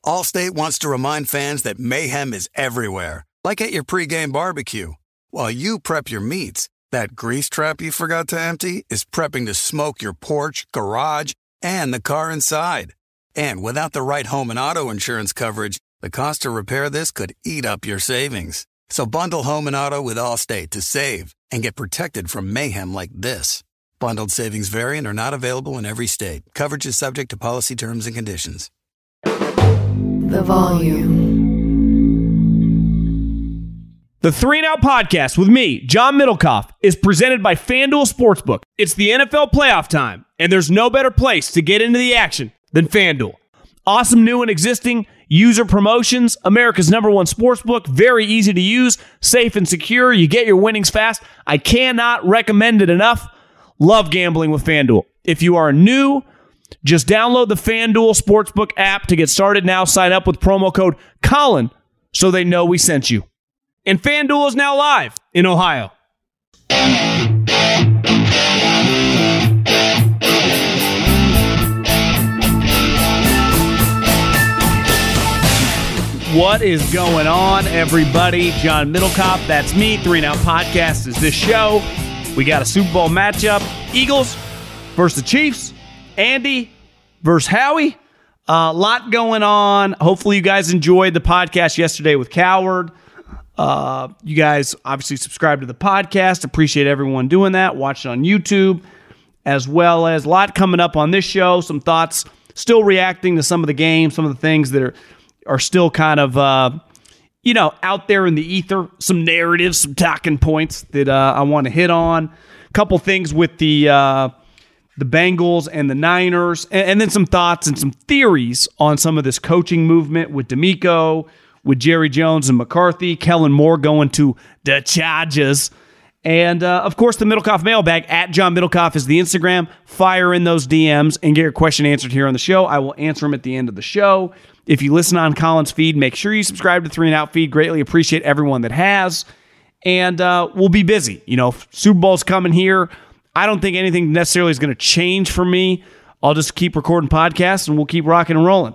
Allstate wants to remind fans that mayhem is everywhere, like at your pregame barbecue. While you prep your meats, that grease trap you forgot to empty is prepping to smoke your porch, garage, and the car inside. And without the right home and auto insurance coverage, the cost to repair this could eat up your savings. So bundle home and auto with Allstate to save and get protected from mayhem like this. Bundled savings vary and are not available in every state. Coverage is subject to policy terms and conditions. The Volume. The 3 and Out podcast with me, John Middlecoff, is presented by FanDuel Sportsbook. It's the NFL playoff time, and there's no better place to get into the action than FanDuel. Awesome new and existing user promotions, America's #1 sportsbook, very easy to use, safe and secure. You get your winnings fast. I cannot recommend it enough. Love gambling with FanDuel. If you are new, just download the FanDuel Sportsbook app to get started now. Sign up with promo code Colin so they know we sent you. And FanDuel is now live in Ohio. What is going on, everybody? John Middlecoff, that's me. 3 and Out Podcast is this show. We got a Super Bowl matchup. Eagles versus the Chiefs. Andy versus Howie. A lot going on. Hopefully you guys enjoyed the podcast yesterday with Coward. You guys obviously subscribe to the podcast. Appreciate everyone doing that. Watch it on YouTube, as well as a lot coming up on this show. Some thoughts, still reacting to some of the games, some of the things that are still kind of, out there in the ether. Some narratives, some talking points that I want to hit on. A couple things with the Bengals and the Niners, and then some thoughts and some theories on some of this coaching movement with DeMeco, with Jerry Jones and McCarthy, Kellen Moore going to the Chargers, and of course the Middlecoff mailbag at John Middlecoff is the Instagram. Fire in those DMs and get your question answered here on the show. I will answer them at the end of the show. If you listen on Colin's feed, make sure you subscribe to 3 and Out feed. Greatly appreciate everyone that has, and we'll be busy. Super Bowl's coming here. I don't think anything necessarily is going to change for me. I'll just keep recording podcasts and we'll keep rocking and rolling.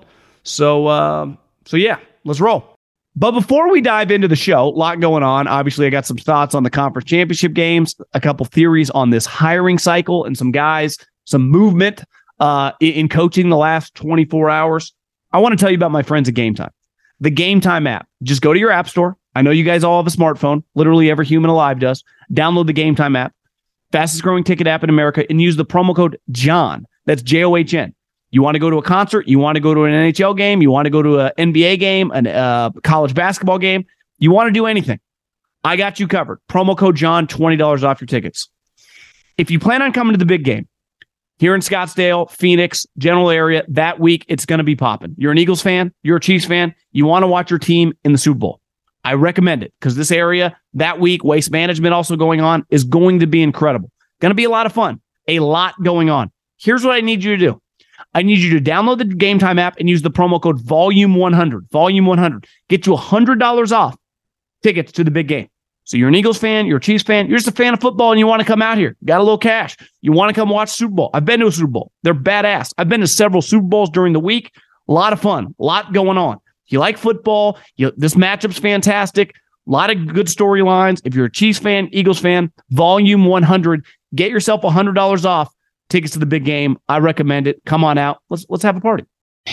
So yeah, let's roll. But before we dive into the show, a lot going on. Obviously, I got some thoughts on the conference championship games, a couple theories on this hiring cycle, and some guys, some movement in coaching the last 24 hours. I want to tell you about my friends at Game Time. The Game Time app. Just go to your app store. I know you guys all have a smartphone. Literally every human alive does. Download the Game Time app. Fastest growing ticket app in America, and use the promo code JOHN. That's JOHN. You want to go to a concert, you want to go to an NHL game, you want to go to an NBA game, a college basketball game, you want to do anything. I got you covered. Promo code JOHN, $20 off your tickets. If you plan on coming to the big game here in Scottsdale, Phoenix, general area, that week, it's going to be popping. You're an Eagles fan, you're a Chiefs fan, you want to watch your team in the Super Bowl. I recommend it because this area, that week, Waste Management also going on, is going to be incredible. Going to be a lot of fun. A lot going on. Here's what I need you to do. I need you to download the Game Time app and use the promo code VOLUME100. Volume100. Get you $100 off tickets to the big game. So you're an Eagles fan, you're a Chiefs fan, you're just a fan of football and you want to come out here. Got a little cash. You want to come watch Super Bowl. I've been to a Super Bowl. They're badass. I've been to several Super Bowls during the week. A lot of fun. A lot going on. If you like football, this matchup's fantastic. A lot of good storylines. If you're a Chiefs fan, Eagles fan, Volume 100. Get yourself $100 off tickets to the big game. I recommend it. Come on out. Let's have a party.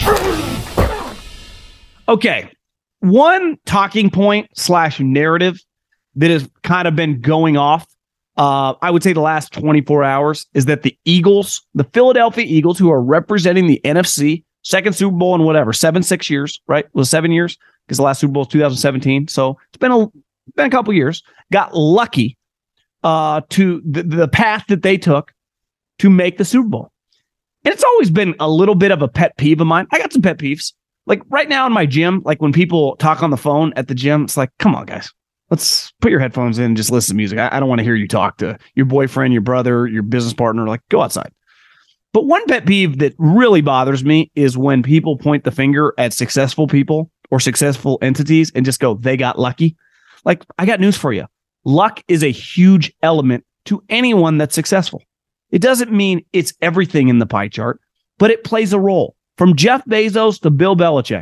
Okay. One talking point / narrative that has kind of been going off, I would say the last 24 hours, is that the Eagles, the Philadelphia Eagles, who are representing the NFC, second Super Bowl in 6 years, right? It was 7 years because the last Super Bowl was 2017. So it's been a couple years, got lucky to the path that they took to make the Super Bowl. And it's always been a little bit of a pet peeve of mine. I got some pet peeves. Like right now in my gym, like when people talk on the phone at the gym, it's like, come on, guys, let's put your headphones in and just listen to music. I don't want to hear you talk to your boyfriend, your brother, your business partner. Like, go outside. But one pet peeve that really bothers me is when people point the finger at successful people or successful entities and just go, they got lucky. Like, I got news for you. Luck is a huge element to anyone that's successful. It doesn't mean it's everything in the pie chart, but it plays a role. From Jeff Bezos to Bill Belichick,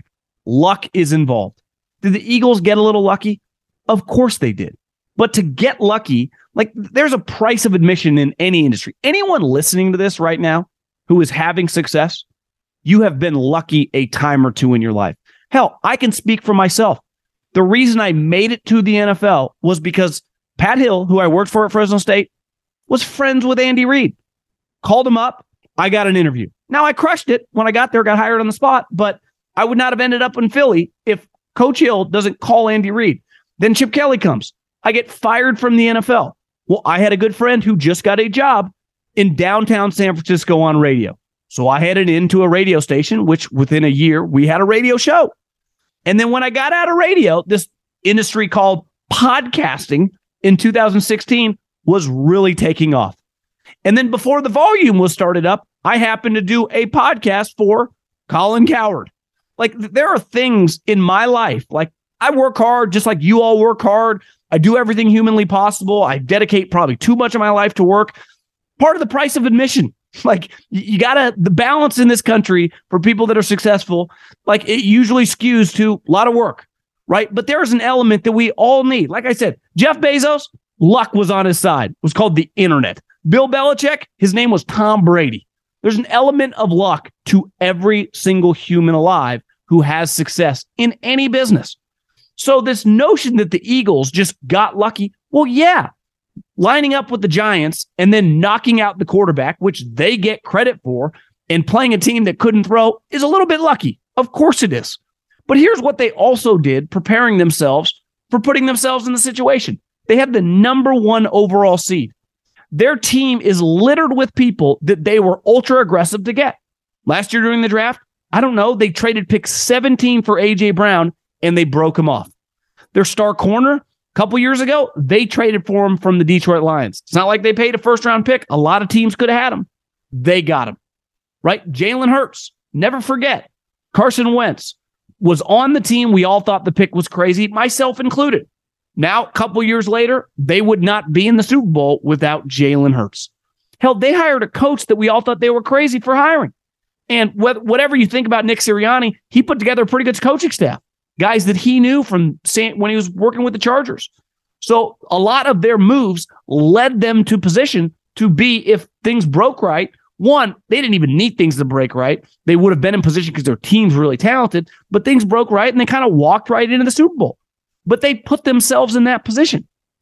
luck is involved. Did the Eagles get a little lucky? Of course they did. But to get lucky, like there's a price of admission in any industry. Anyone listening to this right now who is having success, you have been lucky a time or two in your life. Hell, I can speak for myself. The reason I made it to the NFL was because Pat Hill, who I worked for at Fresno State, was friends with Andy Reid. Called him up. I got an interview. Now, I crushed it when I got there, got hired on the spot, but I would not have ended up in Philly if Coach Hill doesn't call Andy Reid. Then Chip Kelly comes. I get fired from the NFL. Well, I had a good friend who just got a job in downtown San Francisco on radio. So I headed into a radio station, which within a year, we had a radio show. And then when I got out of radio, this industry called podcasting in 2016 was really taking off. And then before the volume was started up, I happened to do a podcast for Colin Cowherd. Like, there are things in my life, like I work hard just like you all work hard. I do everything humanly possible. I dedicate probably too much of my life to work. Part of the price of admission. Like, you gotta, the balance in this country for people that are successful, like it usually skews to a lot of work, right? But there's an element that we all need. Like I said, Jeff Bezos, luck was on his side. It was called the internet. Bill Belichick, his name was Tom Brady. There's an element of luck to every single human alive who has success in any business. So this notion that the Eagles just got lucky, well, yeah, lining up with the Giants and then knocking out the quarterback, which they get credit for, and playing a team that couldn't throw is a little bit lucky. Of course it is. But here's what they also did, preparing themselves for putting themselves in the situation. They have the number 1 overall seed. Their team is littered with people that they were ultra aggressive to get. Last year during the draft, I don't know, they traded pick 17 for A.J. Brown, and they broke him off. Their star corner, a couple years ago, they traded for him from the Detroit Lions. It's not like they paid a first-round pick. A lot of teams could have had him. They got him, right? Jalen Hurts, never forget. Carson Wentz was on the team. We all thought the pick was crazy, myself included. Now, a couple years later, they would not be in the Super Bowl without Jalen Hurts. Hell, they hired a coach that we all thought they were crazy for hiring. And whatever you think about Nick Sirianni, he put together a pretty good coaching staff. Guys that he knew from when he was working with the Chargers. So a lot of their moves led them to position to be, if things broke right, one, they didn't even need things to break right. They would have been in position because their team's really talented, but things broke right and they kind of walked right into the Super Bowl. But they put themselves in that position.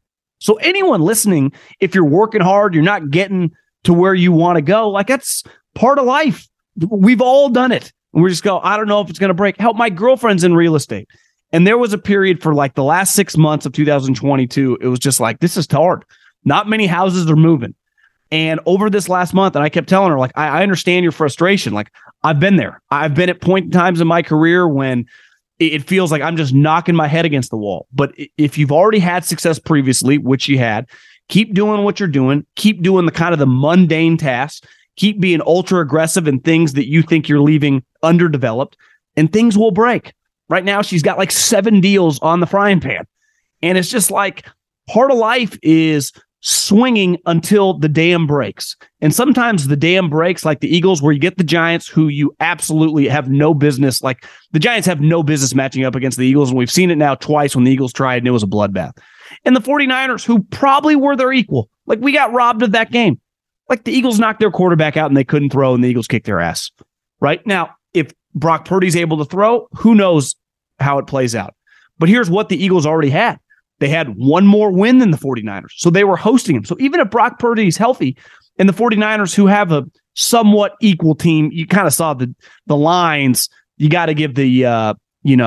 So anyone listening, if you're working hard, you're not getting to where you want to go, like that's part of life. We've all done it. And we just go, I don't know if it's going to break. Help, my girlfriend's in real estate. And there was a period for like the last 6 months of 2022. It was just like, this is hard. Not many houses are moving. And over this last month, and I kept telling her, like, I understand your frustration. Like, I've been there. I've been at point in times in my career when it feels like I'm just knocking my head against the wall. But if you've already had success previously, which you had, keep doing what you're doing. Keep doing the kind of the mundane tasks. Keep being ultra aggressive in things that you think you're leaving underdeveloped, and things will break. Right now, she's got like 7 deals on the frying pan. And it's just like part of life is swinging until the dam breaks. And sometimes the dam breaks, like the Eagles, where you get the Giants, who you absolutely have no business. Like the Giants have no business matching up against the Eagles. And we've seen it now twice when the Eagles tried and it was a bloodbath. And the 49ers, who probably were their equal. Like we got robbed of that game. Like the Eagles knocked their quarterback out and they couldn't throw and the Eagles kicked their ass. Right now, if Brock Purdy's able to throw, who knows how it plays out. But here's what the Eagles already had. They had one more win than the 49ers. So they were hosting him. So even if Brock Purdy's healthy and the 49ers, who have a somewhat equal team, you kind of saw the lines. You got to give the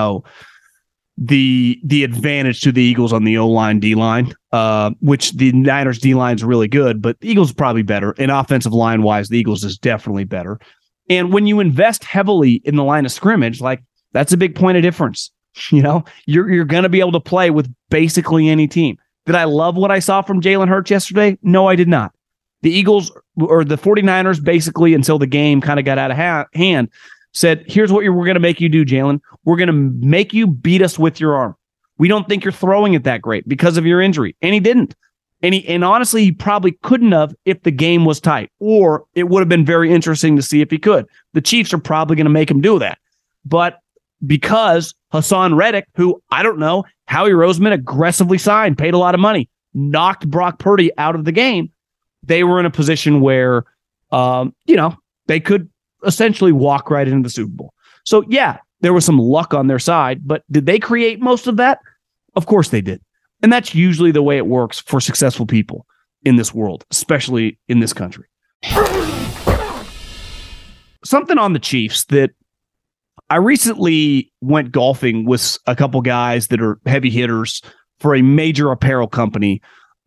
advantage to the Eagles on the O-line, D-line, which the Niners D-line is really good, but the Eagles are probably better. And offensive line-wise, the Eagles is definitely better. And when you invest heavily in the line of scrimmage, like that's a big point of difference. You know, you're going to be able to play with basically any team. Did I love what I saw from Jalen Hurts yesterday? No, I did not. The Eagles or the 49ers basically, until the game kind of got out of hand, said, here's what we're going to make you do, Jalen. We're going to make you beat us with your arm. We don't think you're throwing it that great because of your injury. And he didn't. And honestly, he probably couldn't have if the game was tight, or it would have been very interesting to see if he could. The Chiefs are probably going to make him do that. But because Hassan Reddick, who I don't know, Howie Roseman aggressively signed, paid a lot of money, knocked Brock Purdy out of the game. They were in a position where, they could essentially walk right into the Super Bowl. So, yeah, there was some luck on their side, but did they create most of that? Of course they did. And that's usually the way it works for successful people in this world, especially in this country. Something on the Chiefs that I recently went golfing with a couple guys that are heavy hitters for a major apparel company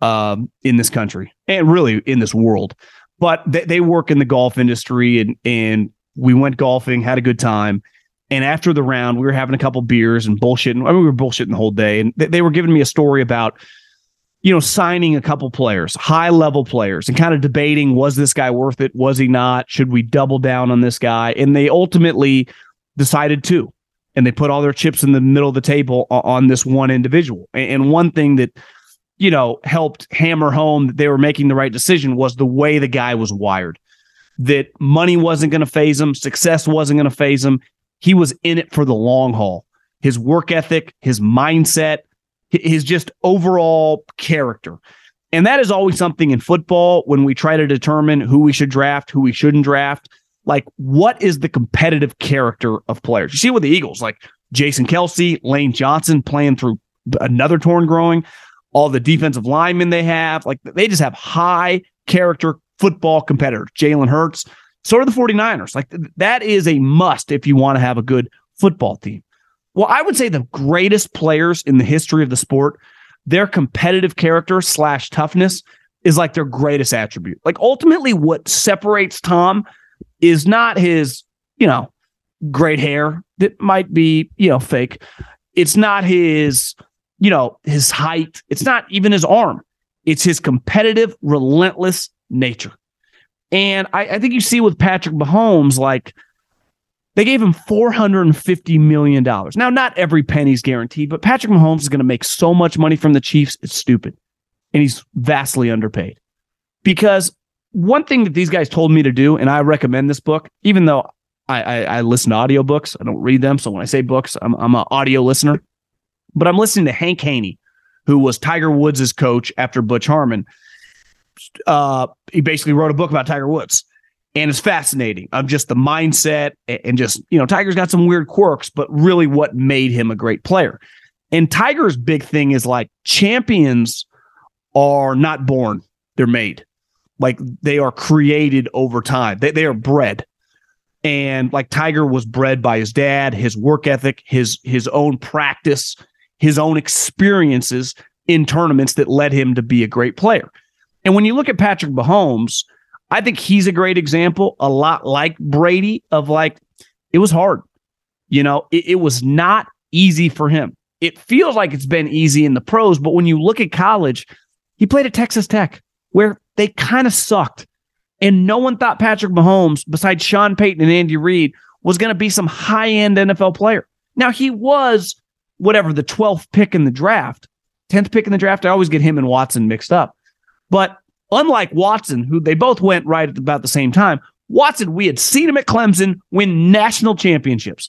in this country and really in this world. But they work in the golf industry, and we went golfing, had a good time. And after the round, we were having a couple beers and bullshitting. We were bullshitting the whole day. And they were giving me a story about, signing a couple players, high-level players, and kind of debating, was this guy worth it? Was he not? Should we double down on this guy? And they ultimately decided to. And they put all their chips in the middle of the table on this one individual. And one thing that, helped hammer home that they were making the right decision was the way the guy was wired. That money wasn't going to faze him. Success wasn't going to faze him. He was in it for the long haul. His work ethic, his mindset, his just overall character. And that is always something in football when we try to determine who we should draft, who we shouldn't draft. Like, what is the competitive character of players? You see with the Eagles, like Jason Kelce, Lane Johnson playing through another torn groin, all the defensive linemen they have. Like, they just have high character football competitors. Jalen Hurts. So are the 49ers. Like, that is a must if you want to have a good football team. Well, I would say the greatest players in the history of the sport, their competitive character / toughness is like their greatest attribute. Like, ultimately what separates Tom is not his, great hair that might be, fake. It's not his, his height. It's not even his arm. It's his competitive, relentless nature. And I think you see with Patrick Mahomes, like, they gave him $450 million. Now, not every penny's guaranteed, but Patrick Mahomes is going to make so much money from the Chiefs, it's stupid. And he's vastly underpaid. Because one thing that these guys told me to do, and I recommend this book, even though I listen to audiobooks, I don't read them. So when I say books, I'm an audio listener. But I'm listening to Hank Haney, who was Tiger Woods' coach after Butch Harmon. He basically wrote a book about Tiger Woods, and it's fascinating of just the mindset and just, Tiger's got some weird quirks, but really what made him a great player. And Tiger's big thing is like, champions are not born, they're made. Like, they are created over time. They are bred. And like, Tiger was bred by his dad, his work ethic, his own practice, his own experiences in tournaments that led him to be a great player. And when you look at Patrick Mahomes, I think he's a great example, a lot like Brady, of like, it was hard. It was not easy for him. It feels like it's been easy in the pros, but when you look at college, he played at Texas Tech, where they kind of sucked. And no one thought Patrick Mahomes, besides Sean Payton and Andy Reid, was going to be some high-end NFL player. Now, he was, the 12th pick in the draft, 10th pick in the draft. I always get him and Watson mixed up. But unlike Watson, who they both went right at about the same time, Watson, we had seen him at Clemson win national championship.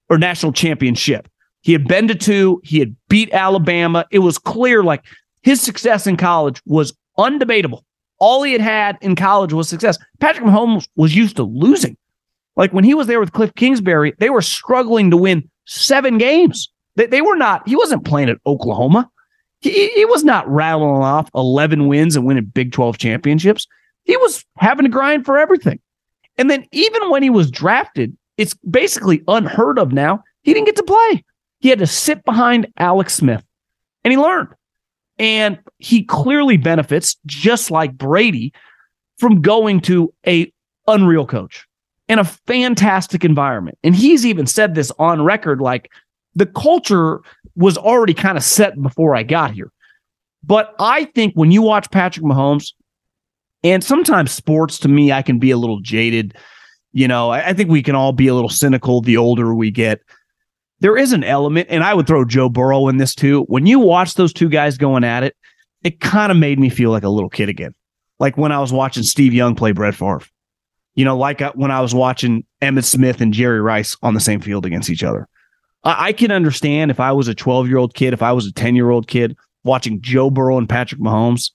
He had been to 2. He had beat Alabama. It was clear, like, his success in college was undebatable. All he had in college was success. Patrick Mahomes was used to losing. Like, when he was there with Cliff Kingsbury, they were struggling to win 7 games. He wasn't playing at Oklahoma. He was not rattling off 11 wins and winning Big 12 championships. He was having to grind for everything. And then even when he was drafted, it's basically unheard of now. He didn't get to play. He had to sit behind Alex Smith, and he learned. And he clearly benefits, just like Brady, from going to a unreal coach and a fantastic environment. And he's even said this on record, like, the culture was already kind of set before I got here. But I think when you watch Patrick Mahomes, and sometimes sports, to me, I can be a little jaded. I think we can all be a little cynical the older we get. There is an element, and I would throw Joe Burrow in this too. When you watch those two guys going at it, it kind of made me feel like a little kid again. Like when I was watching Steve Young play Brett Favre. When I was watching Emmitt Smith and Jerry Rice on the same field against each other. I can understand if I was a 12-year-old kid, if I was a 10-year-old kid watching Joe Burrow and Patrick Mahomes,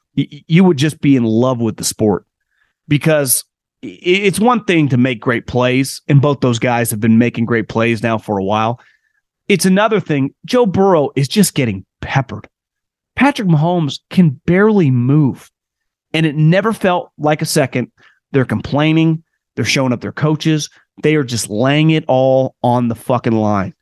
you would just be in love with the sport, because it's one thing to make great plays, and both those guys have been making great plays now for a while. It's another thing. Joe Burrow is just getting peppered. Patrick Mahomes can barely move, and it never felt like a second. They're complaining. They're showing up their coaches. They are just laying it all on the fucking line.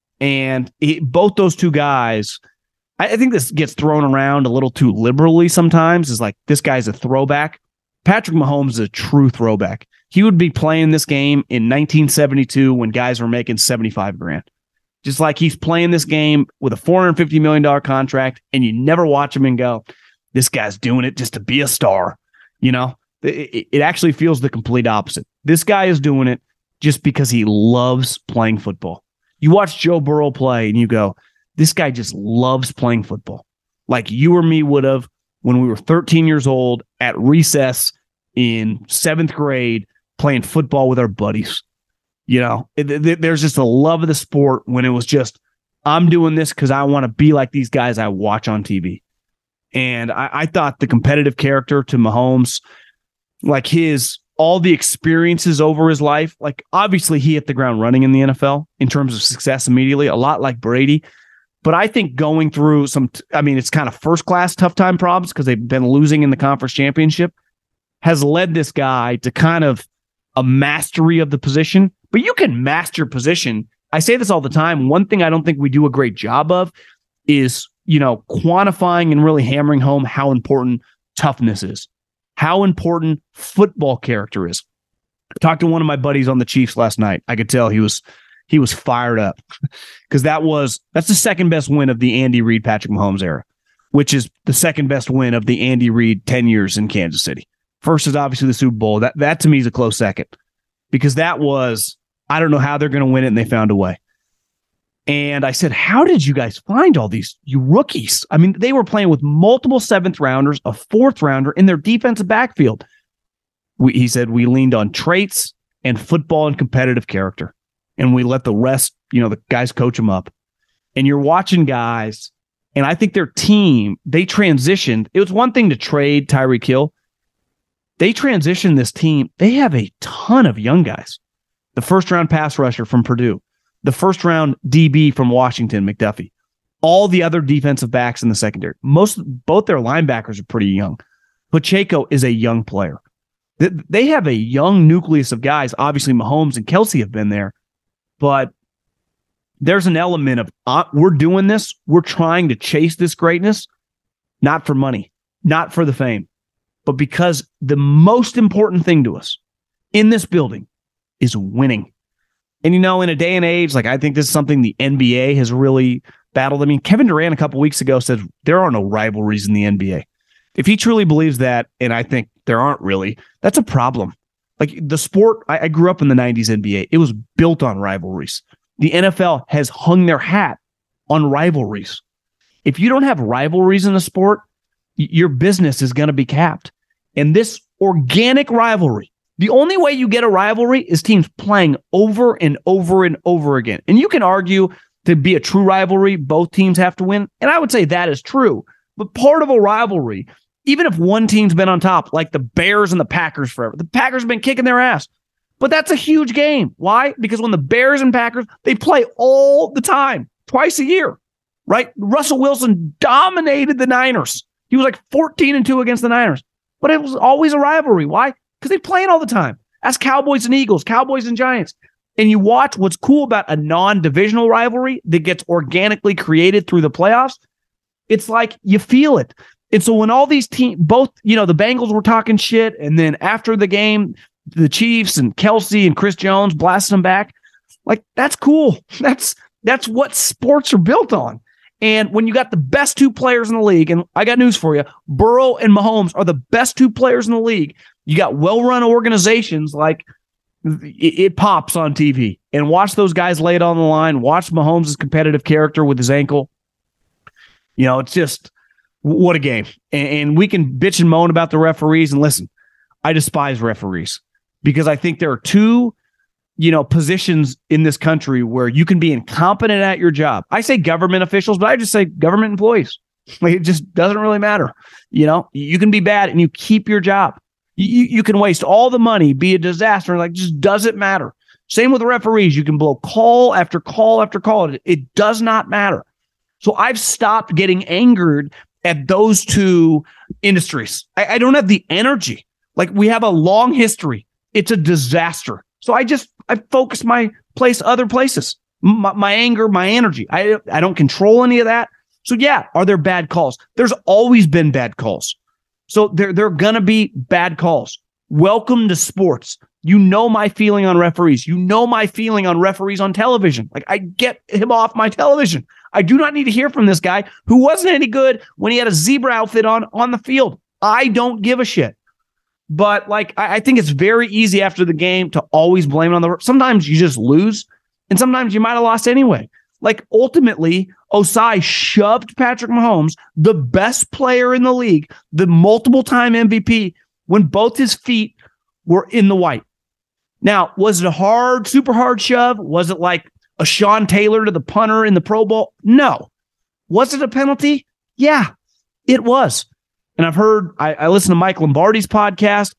And both those two guys, I think this gets thrown around a little too liberally sometimes. Is like, this guy's a throwback. Patrick Mahomes is a true throwback. He would be playing this game in 1972 when guys were making $75,000. Just like he's playing this game with a $450 million contract, and you never watch him and go, this guy's doing it just to be a star. You know, it actually feels the complete opposite. This guy is doing it just because he loves playing football. You watch Joe Burrow play and you go, this guy just loves playing football. Like you or me would have when we were 13 years old at recess in 7th grade playing football with our buddies. You know, there's just a love of the sport when it was just, I'm doing this because I want to be like these guys I watch on TV. And I thought the competitive character to Mahomes, like all the experiences over his life, like obviously he hit the ground running in the NFL in terms of success immediately, a lot like Brady. But I think going through it's kind of first-class tough time problems because they've been losing in the conference championship, has led this guy to kind of a mastery of the position. But you can master position. I say this all the time. One thing I don't think we do a great job of is, quantifying and really hammering home how important toughness is, how important football character is. I talked to one of my buddies on the Chiefs last night. I could tell he was fired up because that's the second best win of the Andy Reid, Patrick Mahomes era, which is the second best win of the Andy Reid 10 years in Kansas City. First is obviously the Super Bowl. That to me is a close second, because that was, I don't know how they're going to win it, and they found a way. And I said, how did you guys find all you rookies? I mean, they were playing with multiple 7th rounders, a 4th rounder in their defensive backfield. He said, we leaned on traits and football and competitive character, and we let the rest, the guys coach them up. And you're watching guys, and I think their team, they transitioned. It was one thing to trade Tyreek Hill. They transitioned this team. They have a ton of young guys. The first-round pass rusher from Purdue, the first-round DB from Washington, McDuffie, all the other defensive backs in the secondary. Both their linebackers are pretty young. Pacheco is a young player. They have a young nucleus of guys. Obviously, Mahomes and Kelsey have been there, but there's an element of we're doing this. We're trying to chase this greatness, not for money, not for the fame, but because the most important thing to us in this building is winning. And, in a day and age, like I think this is something the NBA has really battled. I mean, Kevin Durant a couple weeks ago said there are no rivalries in the NBA. If he truly believes that, and I think there aren't really, that's a problem. Like the sport, I grew up in the 90s NBA. It was built on rivalries. The NFL has hung their hat on rivalries. If you don't have rivalries in a sport, your business is going to be capped. And this organic rivalry, the only way you get a rivalry is teams playing over and over and over again. And you can argue to be a true rivalry, both teams have to win. And I would say that is true. But part of a rivalry, even if one team's been on top, like the Bears and the Packers forever, the Packers have been kicking their ass. But that's a huge game. Why? Because when the Bears and Packers, they play all the time, twice a year, right? Russell Wilson dominated the Niners. He was like 14-2 against the Niners. But it was always a rivalry. Why? Because they play it all the time. Ask Cowboys and Eagles, Cowboys and Giants. And you watch what's cool about a non-divisional rivalry that gets organically created through the playoffs. It's like you feel it. And so when all these teams, both, the Bengals were talking shit, and then after the game, the Chiefs and Kelsey and Chris Jones blasting them back, like that's cool. That's what sports are built on. And when you got the best 2 players in the league, and I got news for you, Burrow and Mahomes are the best 2 players in the league. You got well-run organizations, like it pops on TV. And watch those guys lay it on the line. Watch Mahomes' competitive character with his ankle. It's just, what a game. And we can bitch and moan about the referees. And listen, I despise referees because I think there are 2 positions in this country where you can be incompetent at your job. I say government officials, but I just say government employees. Like, it just doesn't really matter. You can be bad and you keep your job. You can waste all the money, be a disaster, like, just doesn't matter. Same with referees. You can blow call after call after call. It does not matter. So I've stopped getting angered at those two industries. I don't have the energy. Like, we have a long history. It's a disaster. So I focus my place other places. My anger, my energy. I don't control any of that. So yeah, are there bad calls? There's always been bad calls. So there are going to be bad calls. Welcome to sports. You know my feeling on referees. You know my feeling on referees on television. Like, I get him off my television. I do not need to hear from this guy who wasn't any good when he had a zebra outfit on the field. I don't give a shit. But like, I think it's very easy after the game to always blame it on the. Sometimes you just lose, and sometimes you might have lost anyway. Like, ultimately, Osai shoved Patrick Mahomes, the best player in the league, the multiple-time MVP, when both his feet were in the white. Now, was it a hard, super hard shove? Was it like a Sean Taylor to the punter in the Pro Bowl? No. Was it a penalty? Yeah, it was. And I've heard, I listened to Mike Lombardi's podcast.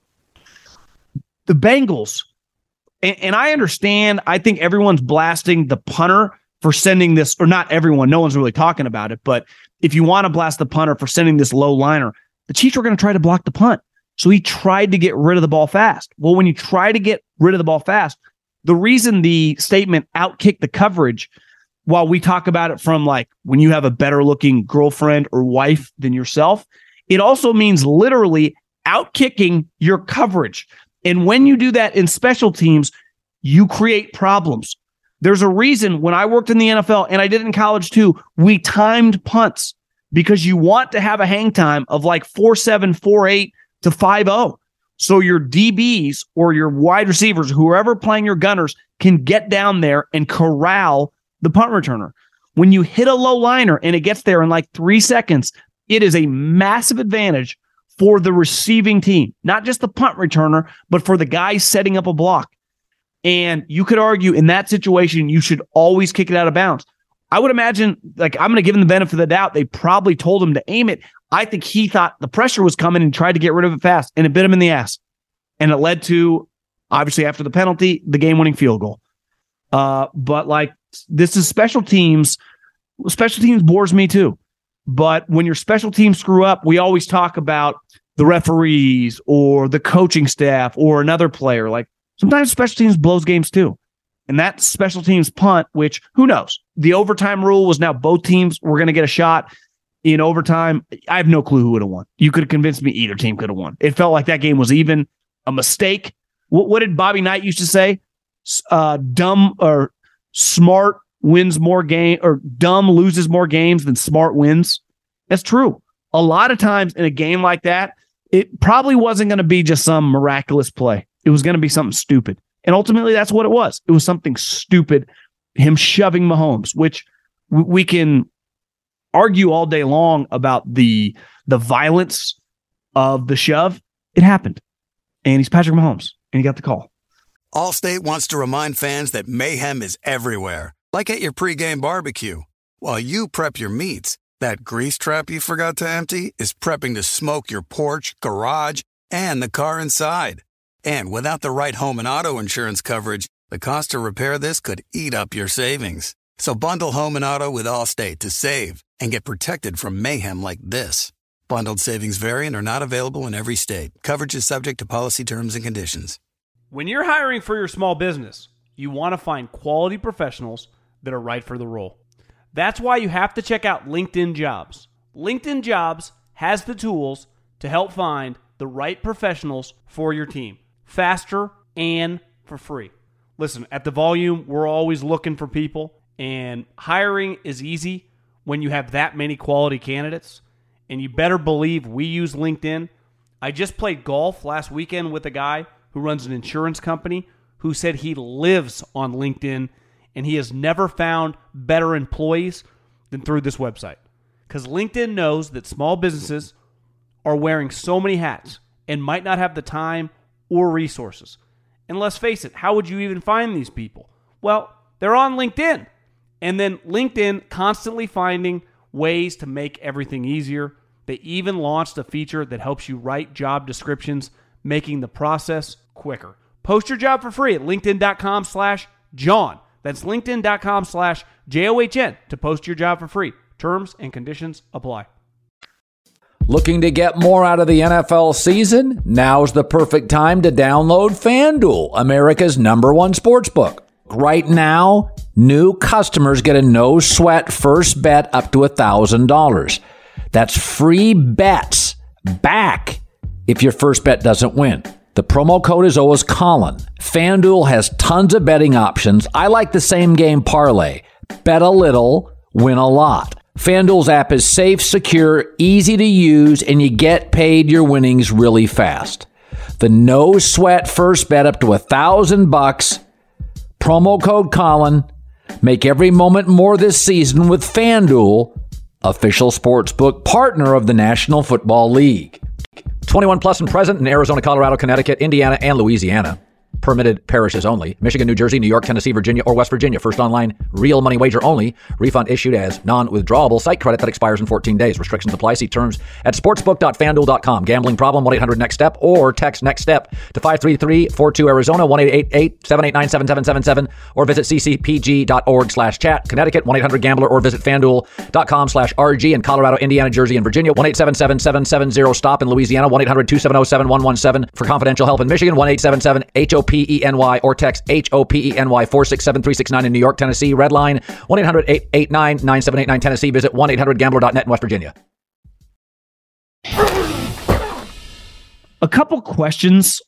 The Bengals, and I understand, I think everyone's blasting the punter for sending this, or not everyone, no one's really talking about it, but if you want to blast the punter for sending this low liner, the Chiefs were going to try to block the punt. So he tried to get rid of the ball fast. Well, when you try to get rid of the ball fast, the reason the statement outkick the coverage, while we talk about it from like when you have a better looking girlfriend or wife than yourself, it also means literally outkicking your coverage. And when you do that in special teams, you create problems. There's a reason when I worked in the NFL, and I did in college too, we timed punts because you want to have a hang time of like 4.7, 4.8 to 5.0. So your DBs or your wide receivers, whoever playing your gunners, can get down there and corral the punt returner. When you hit a low liner and it gets there in like 3 seconds, it is a massive advantage for the receiving team, not just the punt returner, but for the guy setting up a block. And you could argue in that situation, you should always kick it out of bounds. I would imagine, like, I'm going to give him the benefit of the doubt. They probably told him to aim it. I think he thought the pressure was coming and tried to get rid of it fast, and it bit him in the ass. And it led to, obviously, after the penalty, the game-winning field goal. But, like, this is special teams. Special teams bores me, too. But when your special teams screw up, we always talk about the referees or the coaching staff or another player. Like, sometimes special teams blows games, too. And that special teams punt, which, who knows? The overtime rule was now both teams were going to get a shot in overtime. I have no clue who would have won. You could have convinced me either team could have won. It felt like that game was even. A mistake. What did Bobby Knight used to say? Dumb or smart wins more game, or dumb loses more games than smart wins. That's true. A lot of times in a game like that, it probably wasn't going to be just some miraculous play. It was going to be something stupid. And ultimately, that's what it was. It was something stupid. Him shoving Mahomes, which we can argue all day long about the violence of the shove. It happened. And he's Patrick Mahomes, and he got the call. Allstate wants to remind fans that mayhem is everywhere, like at your pregame barbecue. While you prep your meats, that grease trap you forgot to empty is prepping to smoke your porch, garage, and the car inside. And without the right home and auto insurance coverage, the cost to repair this could eat up your savings. So bundle home and auto with Allstate to save and get protected from mayhem like this. Bundled savings vary and are not available in every state. Coverage is subject to policy terms and conditions. When you're hiring for your small business, you want to find quality professionals that are right for the role. That's why you have to check out LinkedIn Jobs. LinkedIn Jobs has the tools to help find the right professionals for your team, faster and for free. Listen, at The Volume, we're always looking for people, and hiring is easy when you have that many quality candidates. And you better believe we use LinkedIn. I just played golf last weekend with a guy who runs an insurance company who said he lives on LinkedIn and he has never found better employees than through this website. Because LinkedIn knows that small businesses are wearing so many hats and might not have the time or resources. And let's face it, how would you even find these people? Well, they're on LinkedIn. And then LinkedIn constantly finding ways to make everything easier. They even launched a feature that helps you write job descriptions, making the process quicker. Post your job for free at linkedin.com/John. That's linkedin.com/JOHN to post your job for free. Terms and conditions apply. Looking to get more out of the NFL season? Now's the perfect time to download FanDuel, America's #1 sportsbook. Right now, new customers get a no-sweat first bet up to $1,000. That's free bets back if your first bet doesn't win. The promo code is always Colin. FanDuel has tons of betting options. I like the same game parlay. Bet a little, win a lot. FanDuel's app is safe, secure, easy to use, and you get paid your winnings really fast. The no-sweat first bet up to $1,000. Promo code Colin. Make every moment more this season with FanDuel, official sportsbook partner of the National Football League. 21 plus and present in Arizona, Colorado, Connecticut, Indiana, and Louisiana. Permitted parishes only. Michigan, New Jersey, New York, Tennessee, Virginia, or West Virginia. First online, real money wager only. Refund issued as non-withdrawable site credit that expires in 14 days. Restrictions apply. See terms at sportsbook.fanduel.com. Gambling problem? 1-800-NEXT-STEP or text NEXT STEP to 53342 Arizona, 1-888-789-7777 or visit ccpg.org/chat. Connecticut, 1-800-GAMBLER or visit fanduel.com/RG. In Colorado, Indiana, Jersey, and Virginia, 1-877-770-STOP. In Louisiana, 1-800-270-7117. For confidential help in Michigan, 1-877-HOPENY or text HOPENY 467-3669 in New York, Tennessee. Red line 1-800-889-9789 Tennessee. Visit 1-800-GAMBLER.net in West Virginia. A couple questions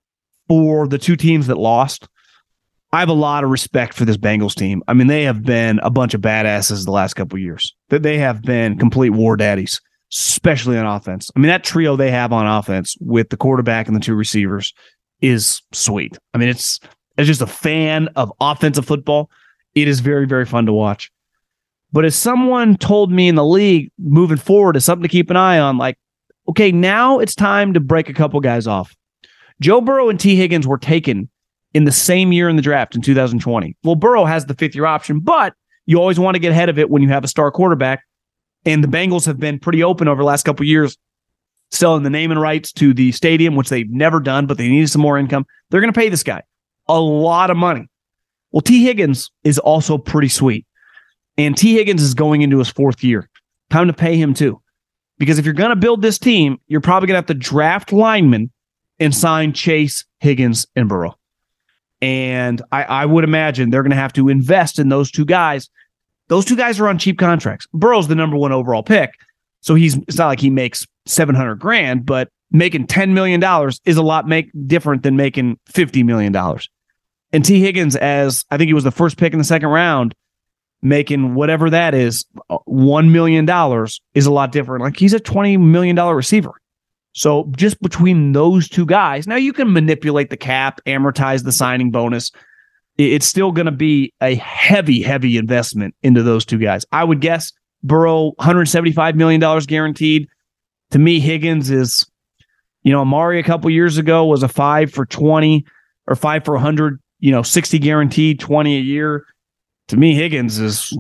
for the two teams that lost. I have a lot of respect for this Bengals team. I mean, they have been a bunch of badasses the last couple of years. They have been complete war daddies, especially on offense. I mean, that trio they have on offense with the quarterback and the two receivers is sweet. I mean, as just a fan of offensive football, it is very, very fun to watch. But as someone told me in the league, moving forward is something to keep an eye on. Like, okay, now it's time to break a couple guys off. Joe Burrow and T. Higgins were taken in the same year in the draft in 2020. Well, Burrow has the fifth-year option, but you always want to get ahead of it when you have a star quarterback. And the Bengals have been pretty open over the last couple of years, selling the naming rights to the stadium, which they've never done, but they needed some more income. They're going to pay this guy a lot of money. Well, T. Higgins is also pretty sweet. And T. Higgins is going into his fourth year. Time to pay him too. Because if you're going to build this team, you're probably going to have to draft linemen and sign Chase, Higgins, and Burrow. And I would imagine they're going to have to invest in those two guys. Those two guys are on cheap contracts. Burrow's the #1 overall pick. So it's not like he makes $700,000, but making $10 million is a lot different than making $50 million. And T. Higgins, as I think he was the first pick in the second round, making whatever that is, $1 million is a lot different. Like, he's a $20 million receiver. So just between those two guys, now you can manipulate the cap, amortize the signing bonus. It's still going to be a heavy, heavy investment into those two guys. I would guess Burrow, $175 million guaranteed. To me, Higgins is, Amari a couple years ago was a 5 for 20 or 5 for 100, 60 guaranteed, 20 a year. To me, Higgins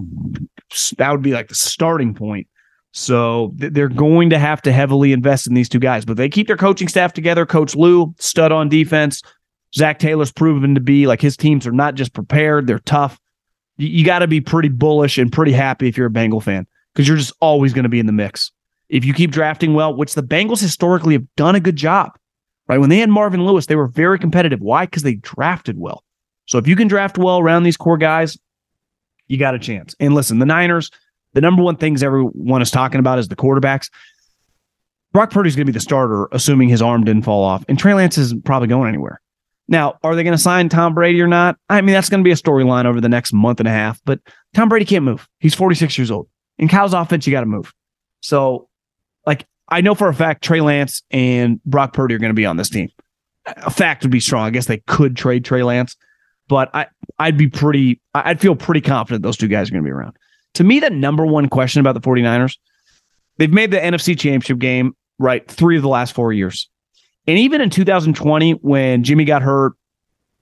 that would be like the starting point. So they're going to have to heavily invest in these two guys, but they keep their coaching staff together. Coach Lou, stud on defense. Zach Taylor's proven to be like, his teams are not just prepared, they're tough. You got to be pretty bullish and pretty happy if you're a Bengal fan, because you're just always going to be in the mix. If you keep drafting well, which the Bengals historically have done a good job, right? When they had Marvin Lewis, they were very competitive. Why? Because they drafted well. So if you can draft well around these core guys, you got a chance. And listen, the Niners, the #1 things everyone is talking about is the quarterbacks. Brock Purdy's going to be the starter, assuming his arm didn't fall off. And Trey Lance isn't probably going anywhere. Now, are they going to sign Tom Brady or not? I mean, that's going to be a storyline over the next month and a half. But Tom Brady can't move. He's 46 years old. In Kyle's offense, you got to move. So, I know for a fact Trey Lance and Brock Purdy are going to be on this team. A fact would be strong. I guess they could trade Trey Lance. But I'd feel pretty confident those two guys are going to be around. To me, the #1 question about the 49ers, they've made the NFC Championship game, right, 3 of the last 4 years. And even in 2020, when Jimmy got hurt,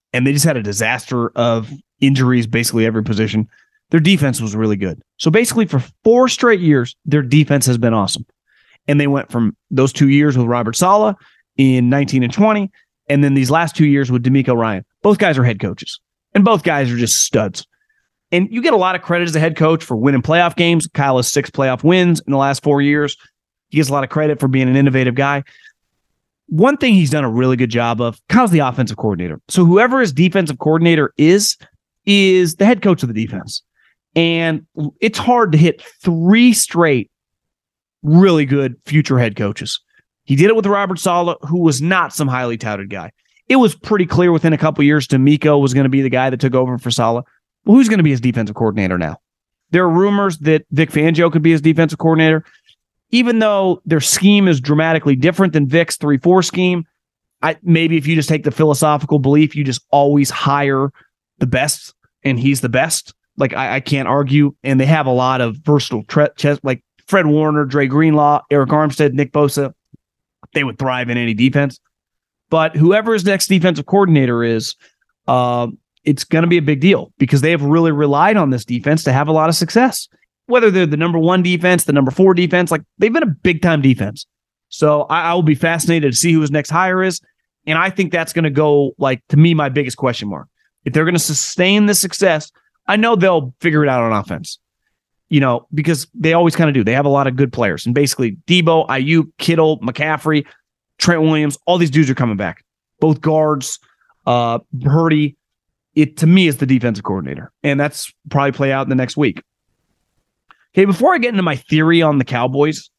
and they just had a disaster of injuries, basically every position. Their defense was really good. So basically for 4 straight years, their defense has been awesome. And they went from those 2 years with Robert Saleh in 19 and 20, and then these last 2 years with DeMeco Ryan. Both guys are head coaches, and both guys are just studs. And you get a lot of credit as a head coach for winning playoff games. Kyle has 6 playoff wins in the last 4 years. He gets a lot of credit for being an innovative guy. One thing he's done a really good job of, Kyle's the offensive coordinator. So whoever his defensive coordinator is the head coach of the defense. And it's hard to hit 3 straight really good future head coaches. He did it with Robert Saleh, who was not some highly touted guy. It was pretty clear within a couple years DeMeco was going to be the guy that took over for Saleh. Well, who's going to be his defensive coordinator now? There are rumors that Vic Fangio could be his defensive coordinator. Even though their scheme is dramatically different than Vic's 3-4 scheme, maybe if you just take the philosophical belief, you just always hire the best, and he's the best. Like, I can't argue. And they have a lot of versatile like Fred Warner, Dre Greenlaw, Eric Armstead, Nick Bosa. They would thrive in any defense. But whoever his next defensive coordinator is, it's going to be a big deal because they have really relied on this defense to have a lot of success. Whether they're the number 1 defense, the number 4 defense, like they've been a big-time defense. So I will be fascinated to see who his next hire is. And I think that's going to go, like, to me, my biggest question mark. If they're going to sustain this success, I know they'll figure it out on offense. Because they always kind of do. They have a lot of good players. And basically, Debo, Ayuk, Kittle, McCaffrey, Trent Williams, all these dudes are coming back. Both guards, Purdy. It, to me, is the defensive coordinator. And that's probably play out in the next week. Okay, before I get into my theory on the Cowboys,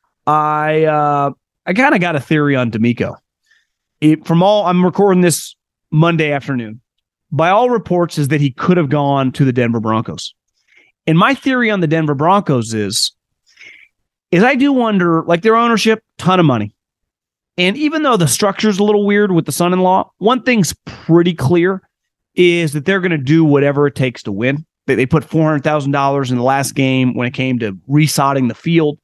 I kind of got a theory on DeMeco. I'm recording this Monday afternoon. By all reports, is that he could have gone to the Denver Broncos. And my theory on the Denver Broncos is I do wonder, like, their ownership, ton of money. And even though the structure's a little weird with the son-in-law, one thing's pretty clear is that they're going to do whatever it takes to win. They put $400,000 in the last game when it came to resodding the field.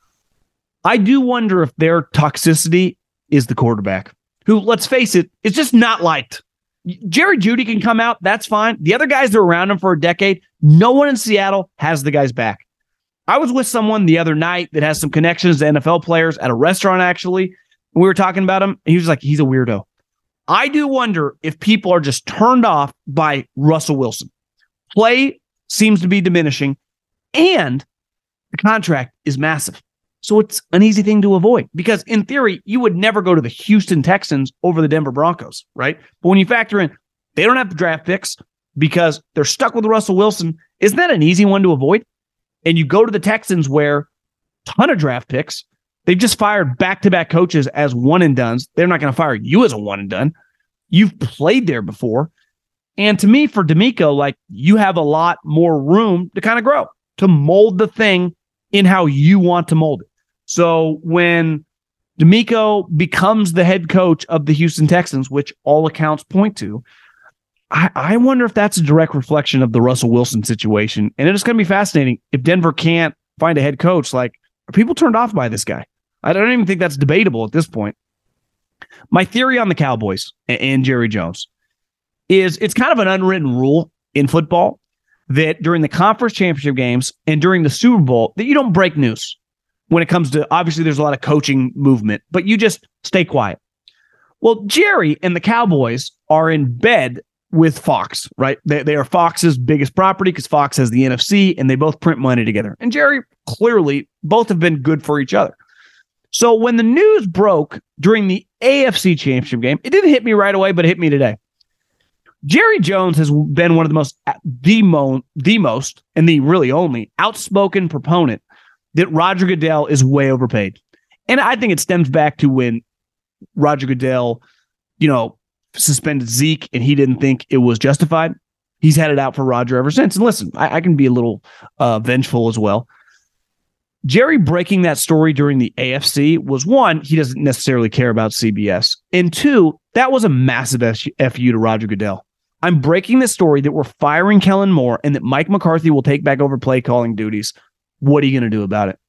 I do wonder if their toxicity is the quarterback, who, let's face it, is just not liked. Jerry Jeudy can come out. That's fine. The other guys that are around him for a decade, no one in Seattle has the guys back. I was with someone the other night that has some connections to NFL players at a restaurant, actually. We were talking about him, and he was like, he's a weirdo. I do wonder if people are just turned off by Russell Wilson. Play seems to be diminishing, and the contract is massive. So it's an easy thing to avoid because, in theory, you would never go to the Houston Texans over the Denver Broncos, right? But when you factor in, they don't have the draft picks because they're stuck with Russell Wilson. Isn't that an easy one to avoid? And you go to the Texans where ton of draft picks. They've just fired back-to-back coaches as one-and-dones. They're not going to fire you as a one-and-done. You've played there before. And to me, for DeMeco, like, you have a lot more room to kind of grow, to mold the thing in how you want to mold it. So when DeMeco becomes the head coach of the Houston Texans, which all accounts point to, I wonder if that's a direct reflection of the Russell Wilson situation. And it's going to be fascinating if Denver can't find a head coach. Like, are people turned off by this guy? I don't even think that's debatable at this point. My theory on the Cowboys and Jerry Jones is it's kind of an unwritten rule in football that during the conference championship games and during the Super Bowl that you don't break news when it comes to, obviously there's a lot of coaching movement, but you just stay quiet. Well, Jerry and the Cowboys are in bed with Fox, right? They are Fox's biggest property because Fox has the NFC and they both print money together. And Jerry, clearly, both have been good for each other. So when the news broke during the AFC Championship game, it didn't hit me right away, but it hit me today. Jerry Jones has been one of the most, and the really only outspoken proponent that Roger Goodell is way overpaid. And I think it stems back to when Roger Goodell, suspended Zeke and he didn't think it was justified. He's had it out for Roger ever since. And listen, I can be a little vengeful as well. Jerry breaking that story during the AFC was, one, he doesn't necessarily care about CBS. And two, that was a massive FU to Roger Goodell. I'm breaking the story that we're firing Kellen Moore and that Mike McCarthy will take back over play calling duties. What are you going to do about it?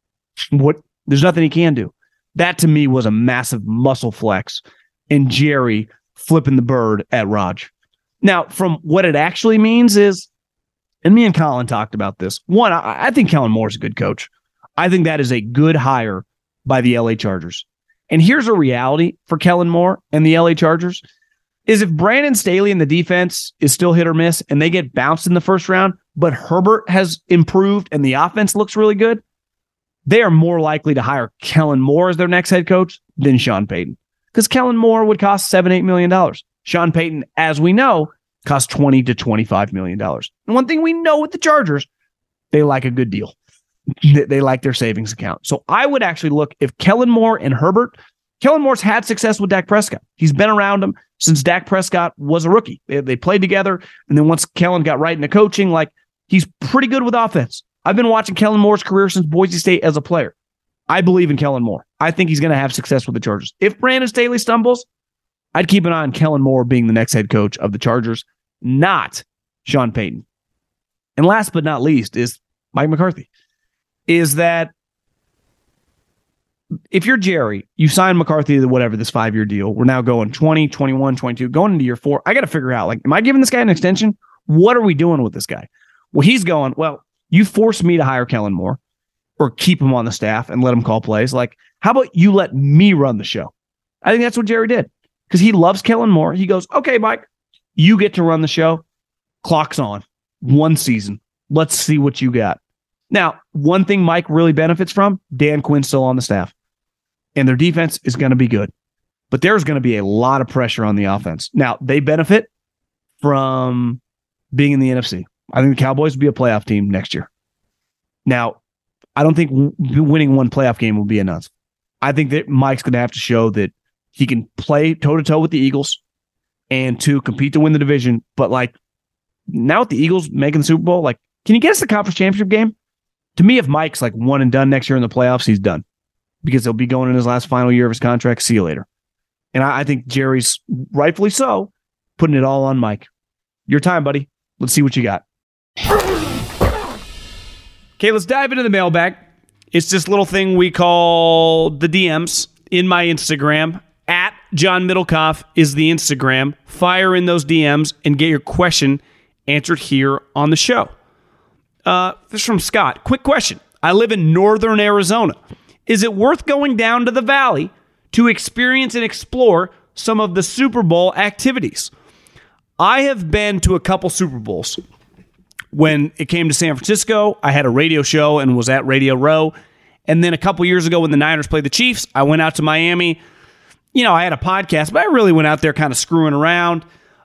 There's nothing he can do. That to me was a massive muscle flex. And Jerry flipping the bird at Raj. Now, from what it actually means is, and me and Colin talked about this. One, I think Kellen Moore is a good coach. I think that is a good hire by the LA Chargers. And here's a reality for Kellen Moore and the LA Chargers is if Brandon Staley and the defense is still hit or miss and they get bounced in the first round, but Herbert has improved and the offense looks really good, they are more likely to hire Kellen Moore as their next head coach than Sean Payton. Because Kellen Moore would cost $7-8 million. Sean Payton, as we know, cost $20 to $25 million. And one thing we know with the Chargers, they like a good deal. They like their savings account. So I would actually look if Kellen Moore and Herbert, Kellen Moore's had success with Dak Prescott. He's been around him since Dak Prescott was a rookie. They played together. And then once Kellen got right into coaching, he's pretty good with offense. I've been watching Kellen Moore's career since Boise State as a player. I believe in Kellen Moore. I think he's going to have success with the Chargers. If Brandon Staley stumbles, I'd keep an eye on Kellen Moore being the next head coach of the Chargers, not Sean Payton. And last but not least is Mike McCarthy. Is that if you're Jerry, you sign McCarthy to whatever this 5-year deal. We're now going 20, 21, 22, going into year 4. I got to figure out, am I giving this guy an extension? What are we doing with this guy? Well, he's going, well, you forced me to hire Kellen Moore or keep him on the staff and let him call plays. How about you let me run the show? I think that's what Jerry did because he loves Kellen Moore. He goes, okay, Mike, you get to run the show. Clock's on. 1 season. Let's see what you got. Now, one thing Mike really benefits from, Dan Quinn's still on the staff. And their defense is going to be good. But there's going to be a lot of pressure on the offense. Now, they benefit from being in the NFC. I think the Cowboys will be a playoff team next year. Now, I don't think winning one playoff game will be enough. I think that Mike's going to have to show that he can play toe-to-toe with the Eagles and to compete to win the division. But now with the Eagles making the Super Bowl, can you get us the conference championship game? To me, if Mike's one and done next year in the playoffs, he's done because he'll be going in his last final year of his contract. See you later. And I think Jerry's rightfully so putting it all on Mike. Your time, buddy. Let's see what you got. Okay, let's dive into the mailbag. It's this little thing we call the DMs in my Instagram. At John Middlecoff is the Instagram. Fire in those DMs and get your question answered here on the show. This is from Scott. Quick question. I live in northern Arizona. Is it worth going down to the valley to experience and explore some of the Super Bowl activities? I have been to a couple Super Bowls. When it came to San Francisco, I had a radio show and was at Radio Row. And then a couple years ago when the Niners played the Chiefs, I went out to Miami. I had a podcast, but I really went out there kind of screwing around.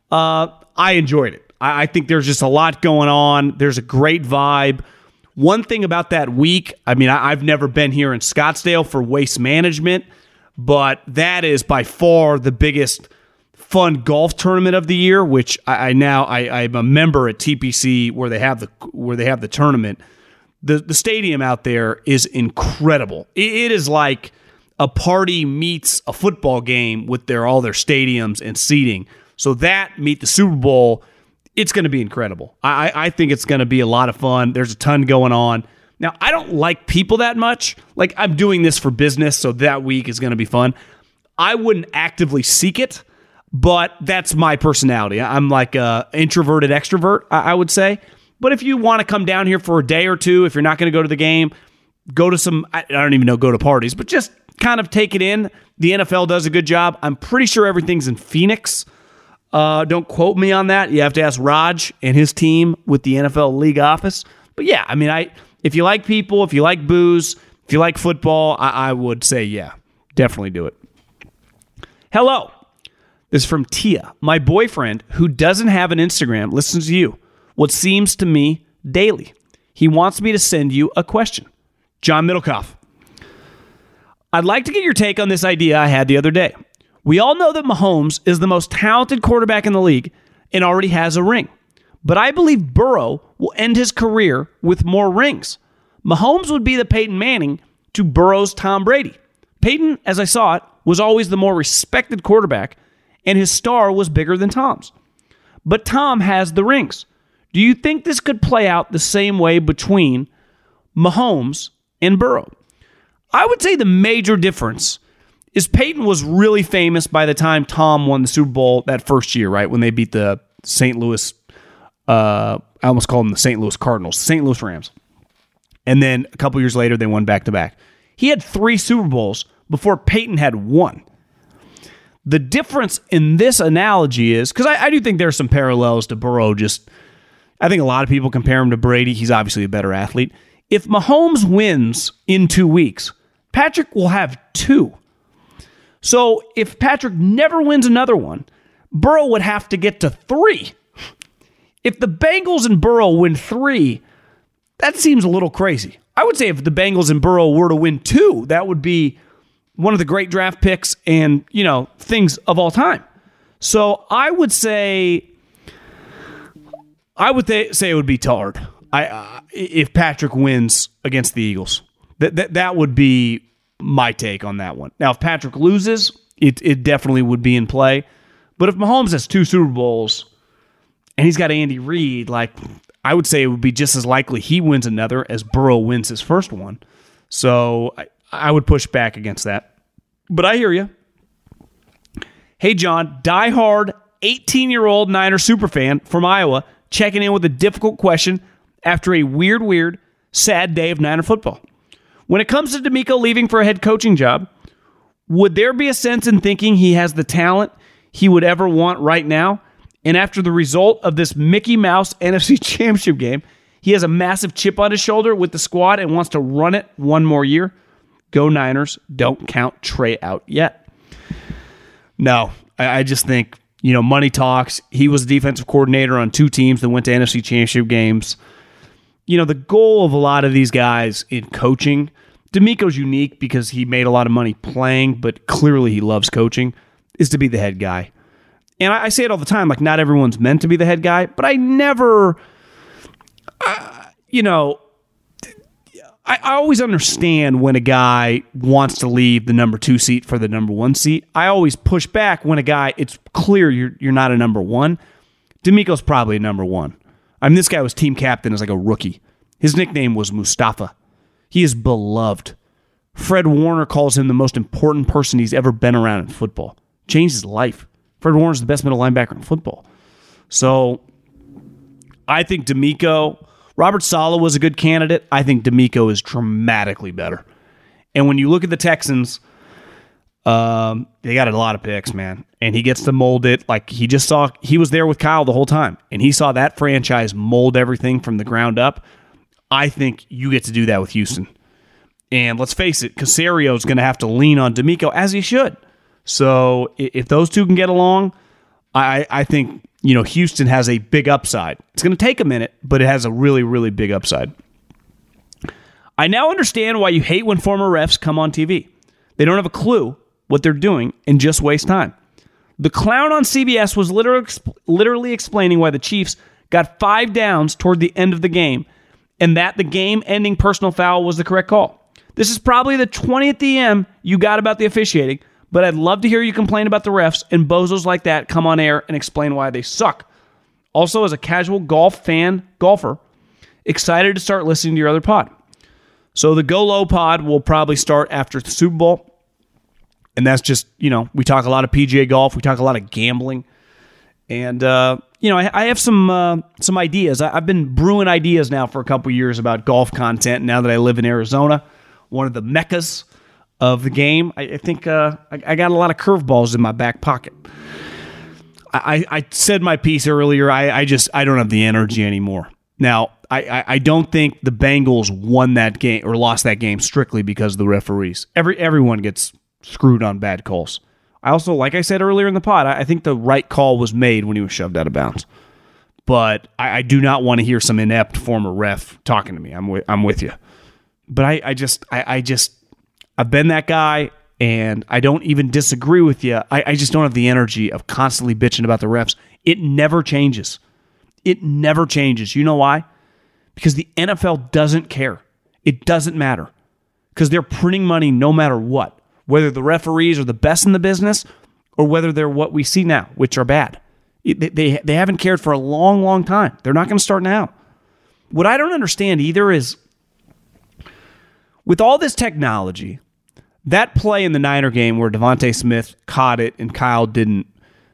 I enjoyed it. I think there's just a lot going on. There's a great vibe. One thing about that week, I've never been here in Scottsdale for Waste Management, but that is by far the biggest fun golf tournament of the year, which I'm a member at TPC where they have the tournament. The stadium out there is incredible. It is like a party meets a football game with all their stadiums and seating. So that meet the Super Bowl, it's going to be incredible. I think it's going to be a lot of fun. There's a ton going on. Now, I don't like people that much. I'm doing this for business, so that week is going to be fun. I wouldn't actively seek it, but that's my personality. I'm like an introverted extrovert, I would say. But if you want to come down here for a day or two, if you're not going to go to the game, go to some, I don't even know, go to parties, but just kind of take it in. The NFL does a good job. I'm pretty sure everything's in Phoenix. Don't quote me on that. You have to ask Raj and his team with the NFL league office. But yeah, if you like people, if you like booze, if you like football, I would say, yeah, definitely do it. Hello. This is from Tia. My boyfriend, who doesn't have an Instagram, listens to you, what seems to me daily. He wants me to send you a question. John Middlecoff. I'd like to get your take on this idea I had the other day. We all know that Mahomes is the most talented quarterback in the league and already has a ring. But I believe Burrow will end his career with more rings. Mahomes would be the Peyton Manning to Burrow's Tom Brady. Peyton, as I saw it, was always the more respected quarterback, and his star was bigger than Tom's. But Tom has the rings. Do you think this could play out the same way between Mahomes and Burrow? I would say the major difference is Peyton was really famous by the time Tom won the Super Bowl that first year, right? When they beat the St. Louis, I almost called them the St. Louis Cardinals, St. Louis Rams. And then a couple years later, they won back-to-back. He had 3 Super Bowls before Peyton had 1. The difference in this analogy is, because I do think there are some parallels to Burrow. I think a lot of people compare him to Brady. He's obviously a better athlete. If Mahomes wins in 2 weeks, Patrick will have 2. So if Patrick never wins another one, Burrow would have to get to 3. If the Bengals and Burrow win 3, that seems a little crazy. I would say if the Bengals and Burrow were to win 2, that would be one of the great draft picks and, things of all time. So I would say it would be hard. If Patrick wins against the Eagles, that would be my take on that one. Now, if Patrick loses, it definitely would be in play. But if Mahomes has 2 Super Bowls and he's got Andy Reid, I would say it would be just as likely he wins another as Burrow wins his first one. So I would push back against that. But I hear you. Hey, John, diehard 18-year-old Niner superfan from Iowa, checking in with a difficult question after a weird, sad day of Niner football. When it comes to DeMeco leaving for a head coaching job, would there be a sense in thinking he has the talent he would ever want right now? And after the result of this Mickey Mouse NFC Championship game, he has a massive chip on his shoulder with the squad and wants to run it one more year? Go Niners. Don't count Trey out yet. No, I just think, money talks. He was defensive coordinator on 2 teams that went to NFC Championship games. The goal of a lot of these guys in coaching, DeMeco's unique because he made a lot of money playing, but clearly he loves coaching, is to be the head guy. And I say it all the time, not everyone's meant to be the head guy, but I never, I always understand when a guy wants to leave the number 2 seat for the number 1 seat. I always push back when a guy, it's clear you're not a number 1. DeMeco's probably a number 1. This guy was team captain as a rookie. His nickname was Mustafa. He is beloved. Fred Warner calls him the most important person he's ever been around in football. Changed his life. Fred Warner's the best middle linebacker in football. So I think DeMeco, Robert Saleh was a good candidate. I think DeMeco is dramatically better. And when you look at the Texans, they got a lot of picks, man. And he gets to mold it. He was there with Kyle the whole time. And he saw that franchise mold everything from the ground up. I think you get to do that with Houston. And let's face it, Casario's going to have to lean on DeMeco, as he should. So if those two can get along, I think Houston has a big upside. It's going to take a minute, but it has a really, really big upside. I now understand why you hate when former refs come on TV. They don't have a clue what they're doing and just waste time. The clown on CBS was literally explaining why the Chiefs got 5 downs toward the end of the game and that the game-ending personal foul was the correct call. This is probably the 20th DM you got about the officiating, but I'd love to hear you complain about the refs and bozos like that come on air and explain why they suck. Also, as a casual golfer, excited to start listening to your other pod. So the Go Low pod will probably start after the Super Bowl. And that's just, we talk a lot of PGA golf. We talk a lot of gambling. And, I have some ideas. I've been brewing ideas now for a couple years about golf content now that I live in Arizona, one of the meccas of the game. I think I got a lot of curveballs in my back pocket. I said my piece earlier. I don't have the energy anymore. Now, I don't think the Bengals won that game or lost that game strictly because of the referees. Everyone gets screwed on bad calls. I also, like I said earlier in the pod, I think the right call was made when he was shoved out of bounds. But I do not want to hear some inept former ref talking to me. I'm with you. But I've been that guy, and I don't even disagree with you. I just don't have the energy of constantly bitching about the refs. It never changes. It never changes. You know why? Because the NFL doesn't care. It doesn't matter. Because they're printing money no matter what. Whether the referees are the best in the business or whether they're what we see now, which are bad. They haven't cared for a long, long time. They're not going to start now. What I don't understand either is, with all this technology, that play in the Niner game where Devontae Smith caught it and Kyle didn't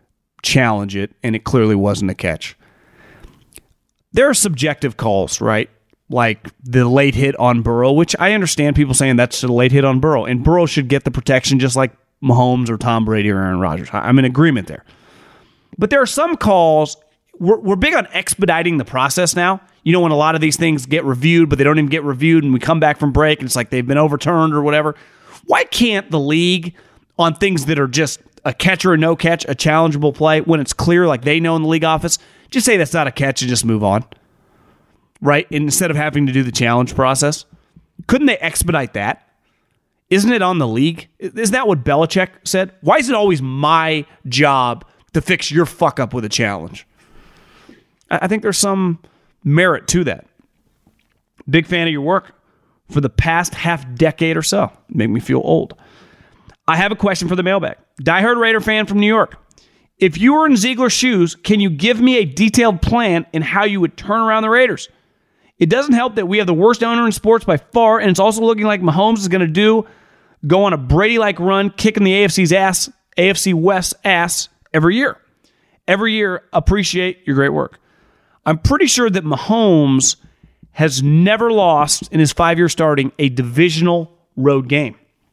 challenge it, and it clearly wasn't a catch. There are subjective calls, right? Like the late hit on Burrow, which I understand people saying that's a late hit on Burrow, and Burrow should get the protection just like Mahomes or Tom Brady or Aaron Rodgers. I'm in agreement there. But there are some calls, we're big on expediting the process now. You know, when a lot of these things get reviewed, but they don't even get reviewed, and we come back from break, and it's like they've been overturned or whatever. Why can't the league, on things that are just a catch or a no catch, a challengeable play, when it's clear, like they know in the league office, just say that's not a catch and just move on? Right? Instead of having to do the challenge process. Couldn't they expedite that? Isn't it on the league? Isn't that what Belichick said? Why is it always my job to fix your fuck up with a challenge? I think there's some merit to that. Big fan of your work for the past half decade or so. Make me feel old. I have a question for the mailbag. Diehard Raider fan from New York. If you were in Ziegler's shoes, can you give me a detailed plan in how you would turn around the Raiders? It doesn't help that we have the worst owner in sports by far, and it's also looking like Mahomes is going to go on a Brady-like run, kicking the AFC West ass every year. Every year, appreciate your great work. I'm pretty sure that Mahomes has never lost in his 5-year starting a divisional road game.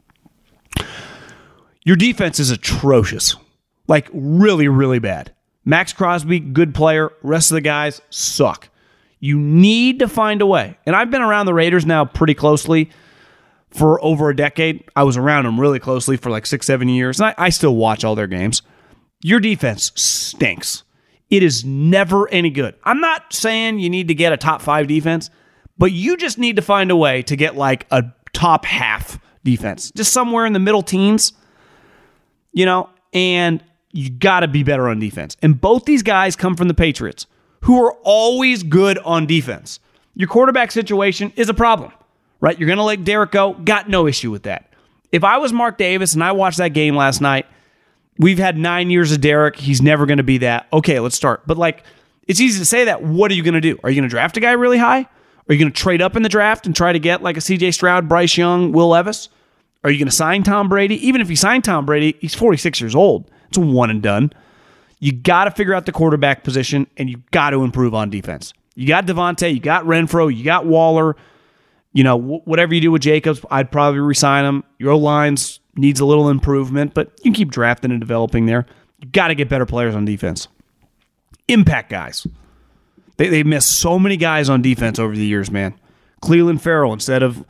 Your defense is atrocious. Like, really, really bad. Max Crosby, good player. Rest of the guys suck. You need to find a way. And I've been around the Raiders now pretty closely for over a decade. I was around them really closely for like 6-7 years. And I still watch all their games. Your defense stinks. It is never any good. I'm not saying you need to get a top 5 defense, but you just need to find a way to get like a top half defense. Just somewhere in the middle teens, you know, and you got to be better on defense. And both these guys come from the Patriots, who are always good on defense. Your quarterback situation is a problem, right? You're going to let Derek go. Got no issue with that. If I was Mark Davis and I watched that game last night, we've had 9 years of Derek. He's never going to be that. Okay, let's start. But like, it's easy to say that. What are you going to do? Are you going to draft a guy really high? Are you going to trade up in the draft and try to get like a CJ Stroud, Bryce Young, Will Levis? Are you going to sign Tom Brady? Even if you sign Tom Brady, he's 46 years old. It's a one and done. You got to figure out the quarterback position, and you got to improve on defense. You got Devontae, you got Renfro, you got Waller. You know, whatever you do with Jacobs, I'd probably re-sign him. Your O-lines needs a little improvement, but you can keep drafting and developing there. You got to get better players on defense. Impact guys. They missed so many guys on defense over the years, man. Cleveland Farrell instead of,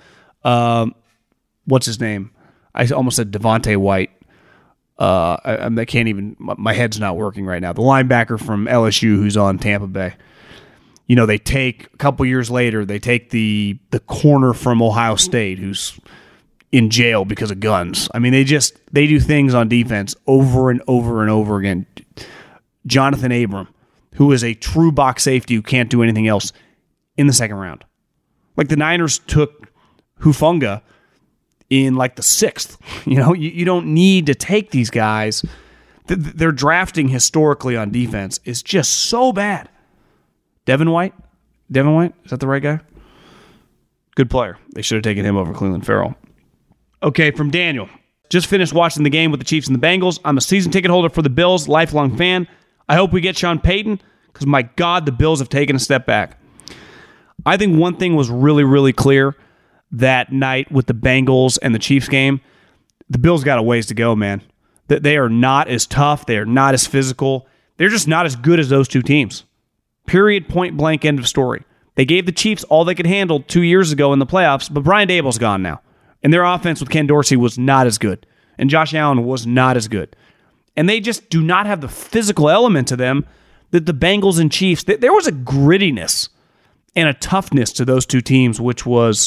what's his name? I almost said Devontae White. I can't even, my head's not working right now. The linebacker from LSU who's on Tampa Bay. You know, they take, a couple years later, they take the corner from Ohio State who's in jail because of guns. I mean, they do things on defense over and over and over again. Jonathan Abram, who is a true box safety who can't do anything else, in the second round. Like the Niners took Hufanga in like the 6th. You know, you don't need to take these guys. Their drafting historically on defense is just so bad. Devin White? Is that the right guy? Good player. They should have taken him over Cleveland Farrell. Okay, from Daniel. Just finished watching the game with the Chiefs and the Bengals. I'm a season ticket holder for the Bills, lifelong fan. I hope we get Sean Payton because, my God, the Bills have taken a step back. I think one thing was really, really clear that night with the Bengals and the Chiefs game. The Bills got a ways to go, man. They are not as tough. They are not as physical. They're just not as good as those two teams. Period, point blank, end of story. They gave the Chiefs all they could handle 2 years ago in the playoffs, but Brian Daboll's gone now. And their offense with Ken Dorsey was not as good. And Josh Allen was not as good. And they just do not have the physical element to them that the Bengals and Chiefs, there was a grittiness and a toughness to those two teams, which was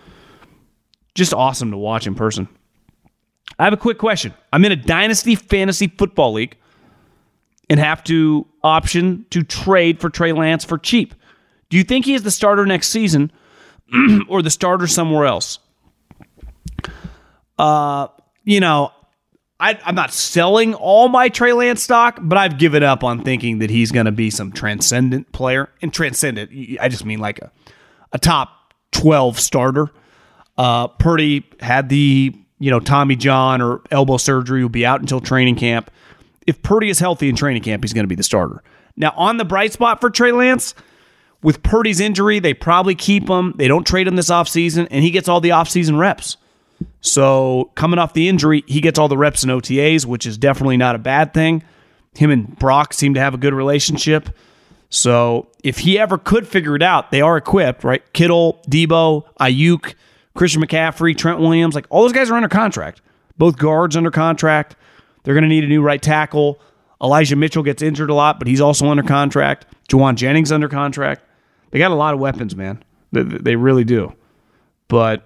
just awesome to watch in person. I have a quick question. I'm in a Dynasty Fantasy Football League and have to option to trade for Trey Lance for cheap. Do you think he is the starter next season or the starter somewhere else? You know, I'm not selling all my Trey Lance stock, but I've given up on thinking that he's going to be some transcendent player. And transcendent, I just mean like a top 12 starter. Purdy had the, Tommy John or elbow surgery, will be out until training camp. if Purdy is healthy in training camp, he's going to be the starter. Now, on the bright spot for Trey Lance, with Purdy's injury, they probably keep him. They don't trade him this offseason, and he gets all the offseason reps. So coming off the injury, he gets all the reps in OTAs, which is definitely not a bad thing. Him and Brock seem to have a good relationship. So if he ever could figure it out, they are equipped, right? Kittle, Debo, Ayuk, Christian McCaffrey, Trent Williams, like all those guys are under contract. Both guards under contract. They're going to need a new right tackle. Elijah Mitchell gets injured a lot, but he's also under contract. Juwan Jennings under contract. They got a lot of weapons, man. They really do. But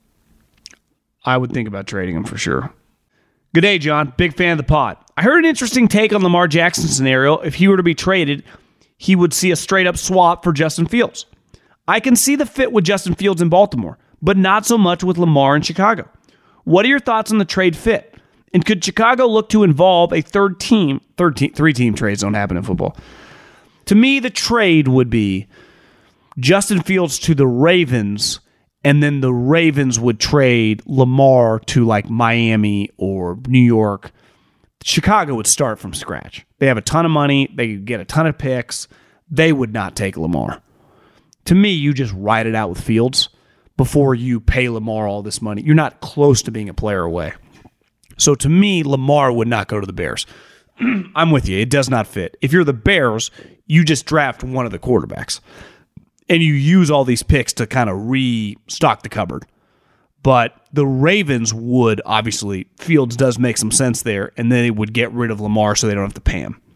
I would think about trading him for sure. Good day, John. Big fan of the pod. I heard an interesting take on Lamar Jackson scenario. If he were to be traded, he would see a straight-up swap for Justin Fields. I can see the fit with Justin Fields in Baltimore, but not so much with Lamar in Chicago. What are your thoughts on the trade fit? And could Chicago look to involve a three-team trades don't happen in football. To me, the trade would be Justin Fields to the Ravens, and then the Ravens would trade Lamar to like Miami or New York. Chicago would start from scratch. They have a ton of money. They could get a ton of picks. They would not take Lamar. To me, you just ride it out with Fields before you pay Lamar all this money. You're not close to being a player away. So to me, Lamar would not go to the Bears. I'm with you. It does not fit. If you're the Bears, you just draft one of the quarterbacks. And you use all these picks to kind of restock the cupboard. But the Ravens would, obviously, Fields does make some sense there, and then they would get rid of Lamar so they don't have to pay him.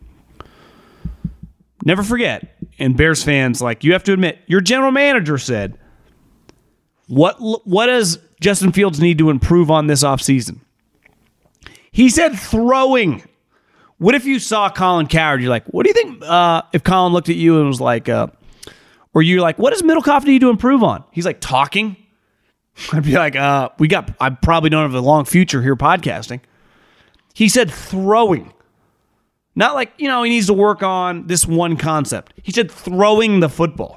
Never forget, and Bears fans, like, you have to admit, your general manager said, what does Justin Fields need to improve on this offseason? He said throwing. What if you saw Colin Cowherd? You're like, what do you think if Colin looked at you and was like, or you're like, what does Middlecoff need to improve on? He's like, talking. I'd be like, I probably don't have a long future here podcasting. He said throwing. Not like, he needs to work on this one concept. He said throwing the football.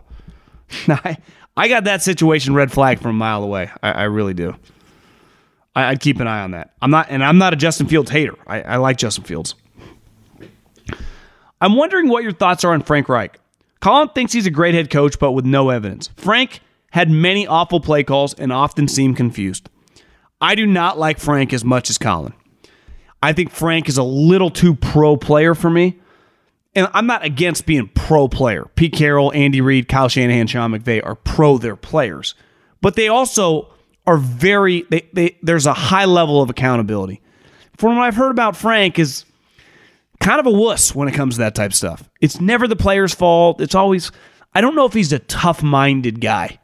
I got that situation red flag from a mile away. I really do. I'd keep an eye on that. I'm not a Justin Fields hater. I like Justin Fields. I'm wondering what your thoughts are on Frank Reich. Colin thinks he's a great head coach, but with no evidence. Frank had many awful play calls and often seemed confused. I do not like Frank as much as Colin. I think Frank is a little too pro player for me. And I'm not against being pro player. Pete Carroll, Andy Reid, Kyle Shanahan, Sean McVay are pro their players. But they also are there's a high level of accountability. From what I've heard about Frank is kind of a wuss when it comes to that type of stuff. It's never the player's fault. It's always, I don't know if he's a tough-minded guy.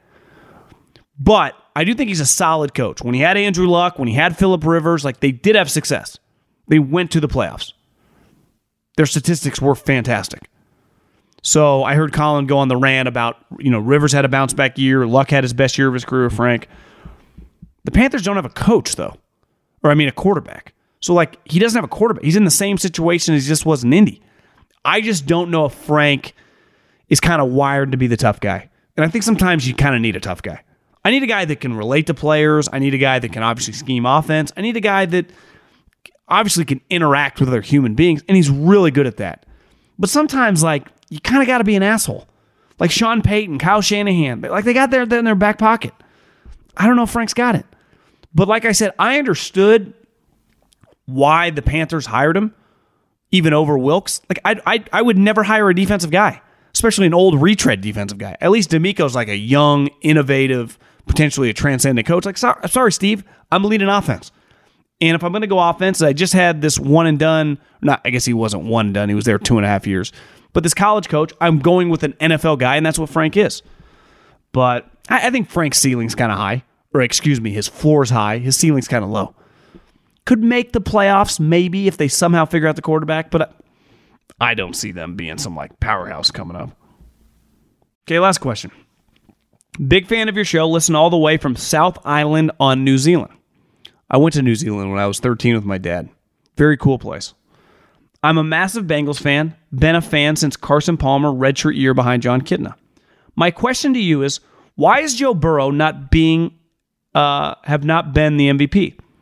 But I do think he's a solid coach. When he had Andrew Luck, when he had Phillip Rivers, like they did have success. They went to the playoffs. Their statistics were fantastic. So I heard Colin go on the rant about, Rivers had a bounce-back year. Luck had his best year of his career, Frank. The Panthers don't have a coach, though. A quarterback. So, he doesn't have a quarterback. He's in the same situation as he just was in Indy. I just don't know if Frank is kind of wired to be the tough guy. And I think sometimes you kind of need a tough guy. I need a guy that can relate to players. I need a guy that can obviously scheme offense. I need a guy that obviously can interact with other human beings, and he's really good at that. But sometimes, you kind of got to be an asshole. Like Sean Payton, Kyle Shanahan. They got that in their back pocket. I don't know if Frank's got it. But like I said, I understood why the Panthers hired him, even over Wilkes. I would never hire a defensive guy, especially an old retread defensive guy. At least D'Amico's like a young, innovative, potentially a transcendent coach. Sorry, Steve, I'm leading offense. And if I'm going to go offense, I just had this one and done. I guess he wasn't one and done. He was there 2.5 years. But this college coach, I'm going with an NFL guy, and that's what Frank is. But I think Frank's ceiling's kind of high. Or excuse me, his floor's high. His ceiling's kind of low. Could make the playoffs maybe if they somehow figure out the quarterback, but I don't see them being some powerhouse coming up. Okay, last question. Big fan of your show. Listen all the way from South Island on New Zealand. I went to New Zealand when I was 13 with my dad. Very cool place. I'm a massive Bengals fan. Been a fan since Carson Palmer redshirt year behind John Kitna. My question to you is, why is Joe Burrow have not been the MVP?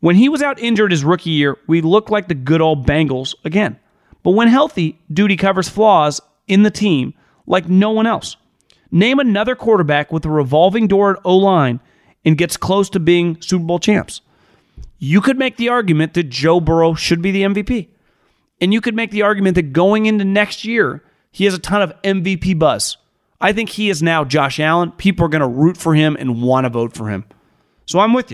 When he was out injured his rookie year, we looked like the good old Bengals again. But when healthy, Duty covers flaws in the team like no one else. Name another quarterback with a revolving door at O-line and gets close to being Super Bowl champs. You could make the argument that Joe Burrow should be the MVP. And you could make the argument that going into next year, he has a ton of MVP buzz. I think he is now Josh Allen. People are going to root for him and want to vote for him. So I'm with you.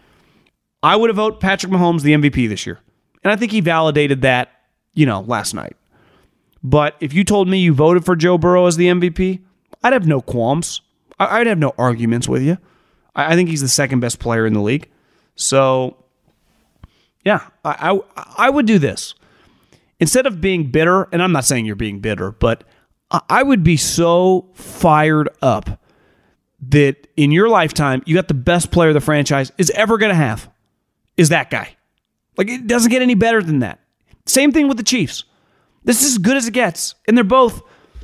I would have voted Patrick Mahomes the MVP this year. And I think he validated that, last night. But if you told me you voted for Joe Burrow as the MVP, I'd have no qualms. I'd have no arguments with you. I think he's the second best player in the league. So, yeah, I would do this. Instead of being bitter, and I'm not saying you're being bitter, but I would be so fired up that in your lifetime, you got the best player the franchise is ever going to have, is that guy. Like, it doesn't get any better than that. Same thing with the Chiefs. This is as good as it gets. And they're both,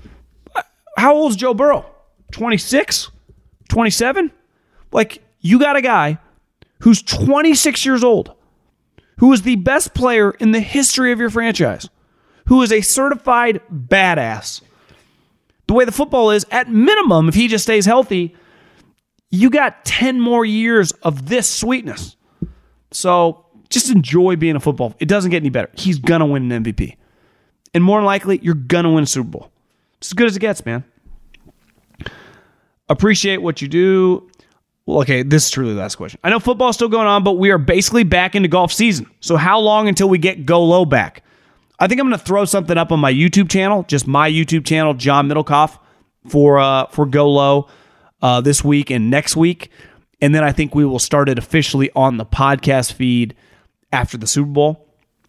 how old is Joe Burrow? 26? 27? Like, you got a guy who's 26 years old, who is the best player in the history of your franchise, who is a certified badass. The way the football is, at minimum, if he just stays healthy, you got 10 more years of this sweetness. So just enjoy being a football. It doesn't get any better. He's going to win an MVP. And more than likely, you're going to win a Super Bowl. It's as good as it gets, man. Appreciate what you do. Well, okay, this is truly the last question. I know football's still going on, but we are basically back into golf season. So how long until we get Go Low back? I think I'm going to throw something up on my YouTube channel, just my YouTube channel, John Middlecoff, for Go Low this week and next week. And then I think we will start it officially on the podcast feed after the Super Bowl.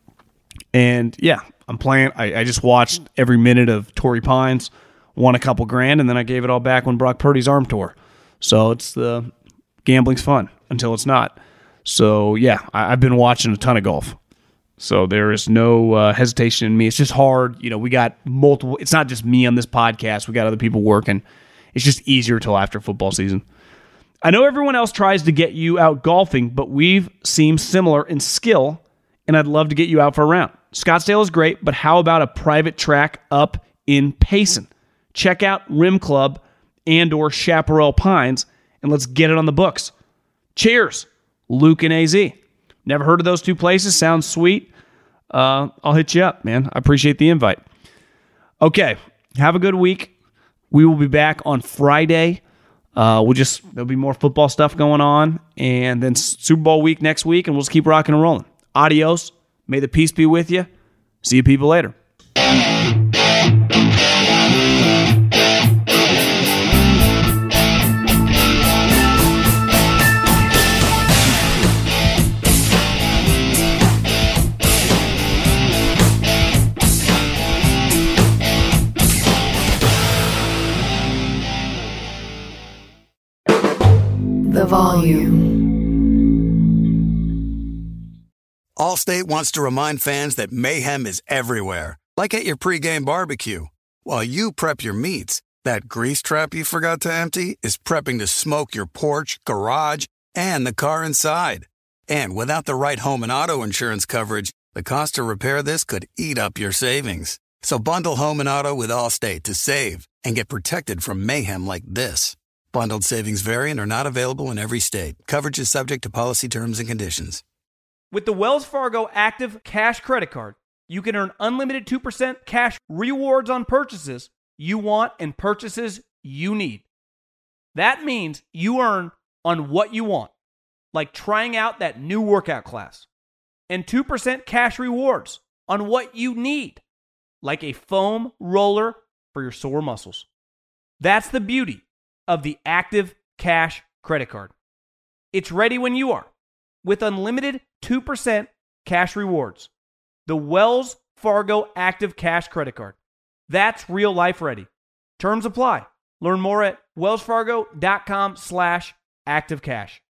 And yeah, I'm playing. I just watched every minute of Torrey Pines, won a couple grand, and then I gave it all back when Brock Purdy's arm tore. So it's the gambling's fun until it's not. So yeah, I've been watching a ton of golf. So there is no hesitation in me. It's just hard. We got multiple. It's not just me on this podcast. We got other people working. It's just easier till after football season. I know everyone else tries to get you out golfing, but we've seemed similar in skill, and I'd love to get you out for a round. Scottsdale is great, but how about a private track up in Payson? Check out Rim Club and or Chaparral Pines, and let's get it on the books. Cheers, Luke and AZ. Never heard of those two places. Sounds sweet. I'll hit you up, man. I appreciate the invite. Okay, have a good week. We will be back on Friday. There'll be more football stuff going on, and then Super Bowl week next week, and we'll just keep rocking and rolling. Adios. May the peace be with you. See you people later. The volume. Allstate wants to remind fans that mayhem is everywhere, like at your pregame barbecue. While you prep your meats, that grease trap you forgot to empty is prepping to smoke your porch, garage, and the car inside. And without the right home and auto insurance coverage, the cost to repair this could eat up your savings. So bundle home and auto with Allstate to save and get protected from mayhem like this. Bundled savings vary and are not available in every state. Coverage is subject to policy terms and conditions. With the Wells Fargo Active Cash Credit Card, you can earn unlimited 2% cash rewards on purchases you want and purchases you need. That means you earn on what you want, like trying out that new workout class, and 2% cash rewards on what you need, like a foam roller for your sore muscles. That's the beauty of the Active Cash Credit Card. It's ready when you are, with unlimited 2% cash rewards. The Wells Fargo Active Cash Credit Card. That's real life ready. Terms apply. Learn more at wellsfargo.com/activecash.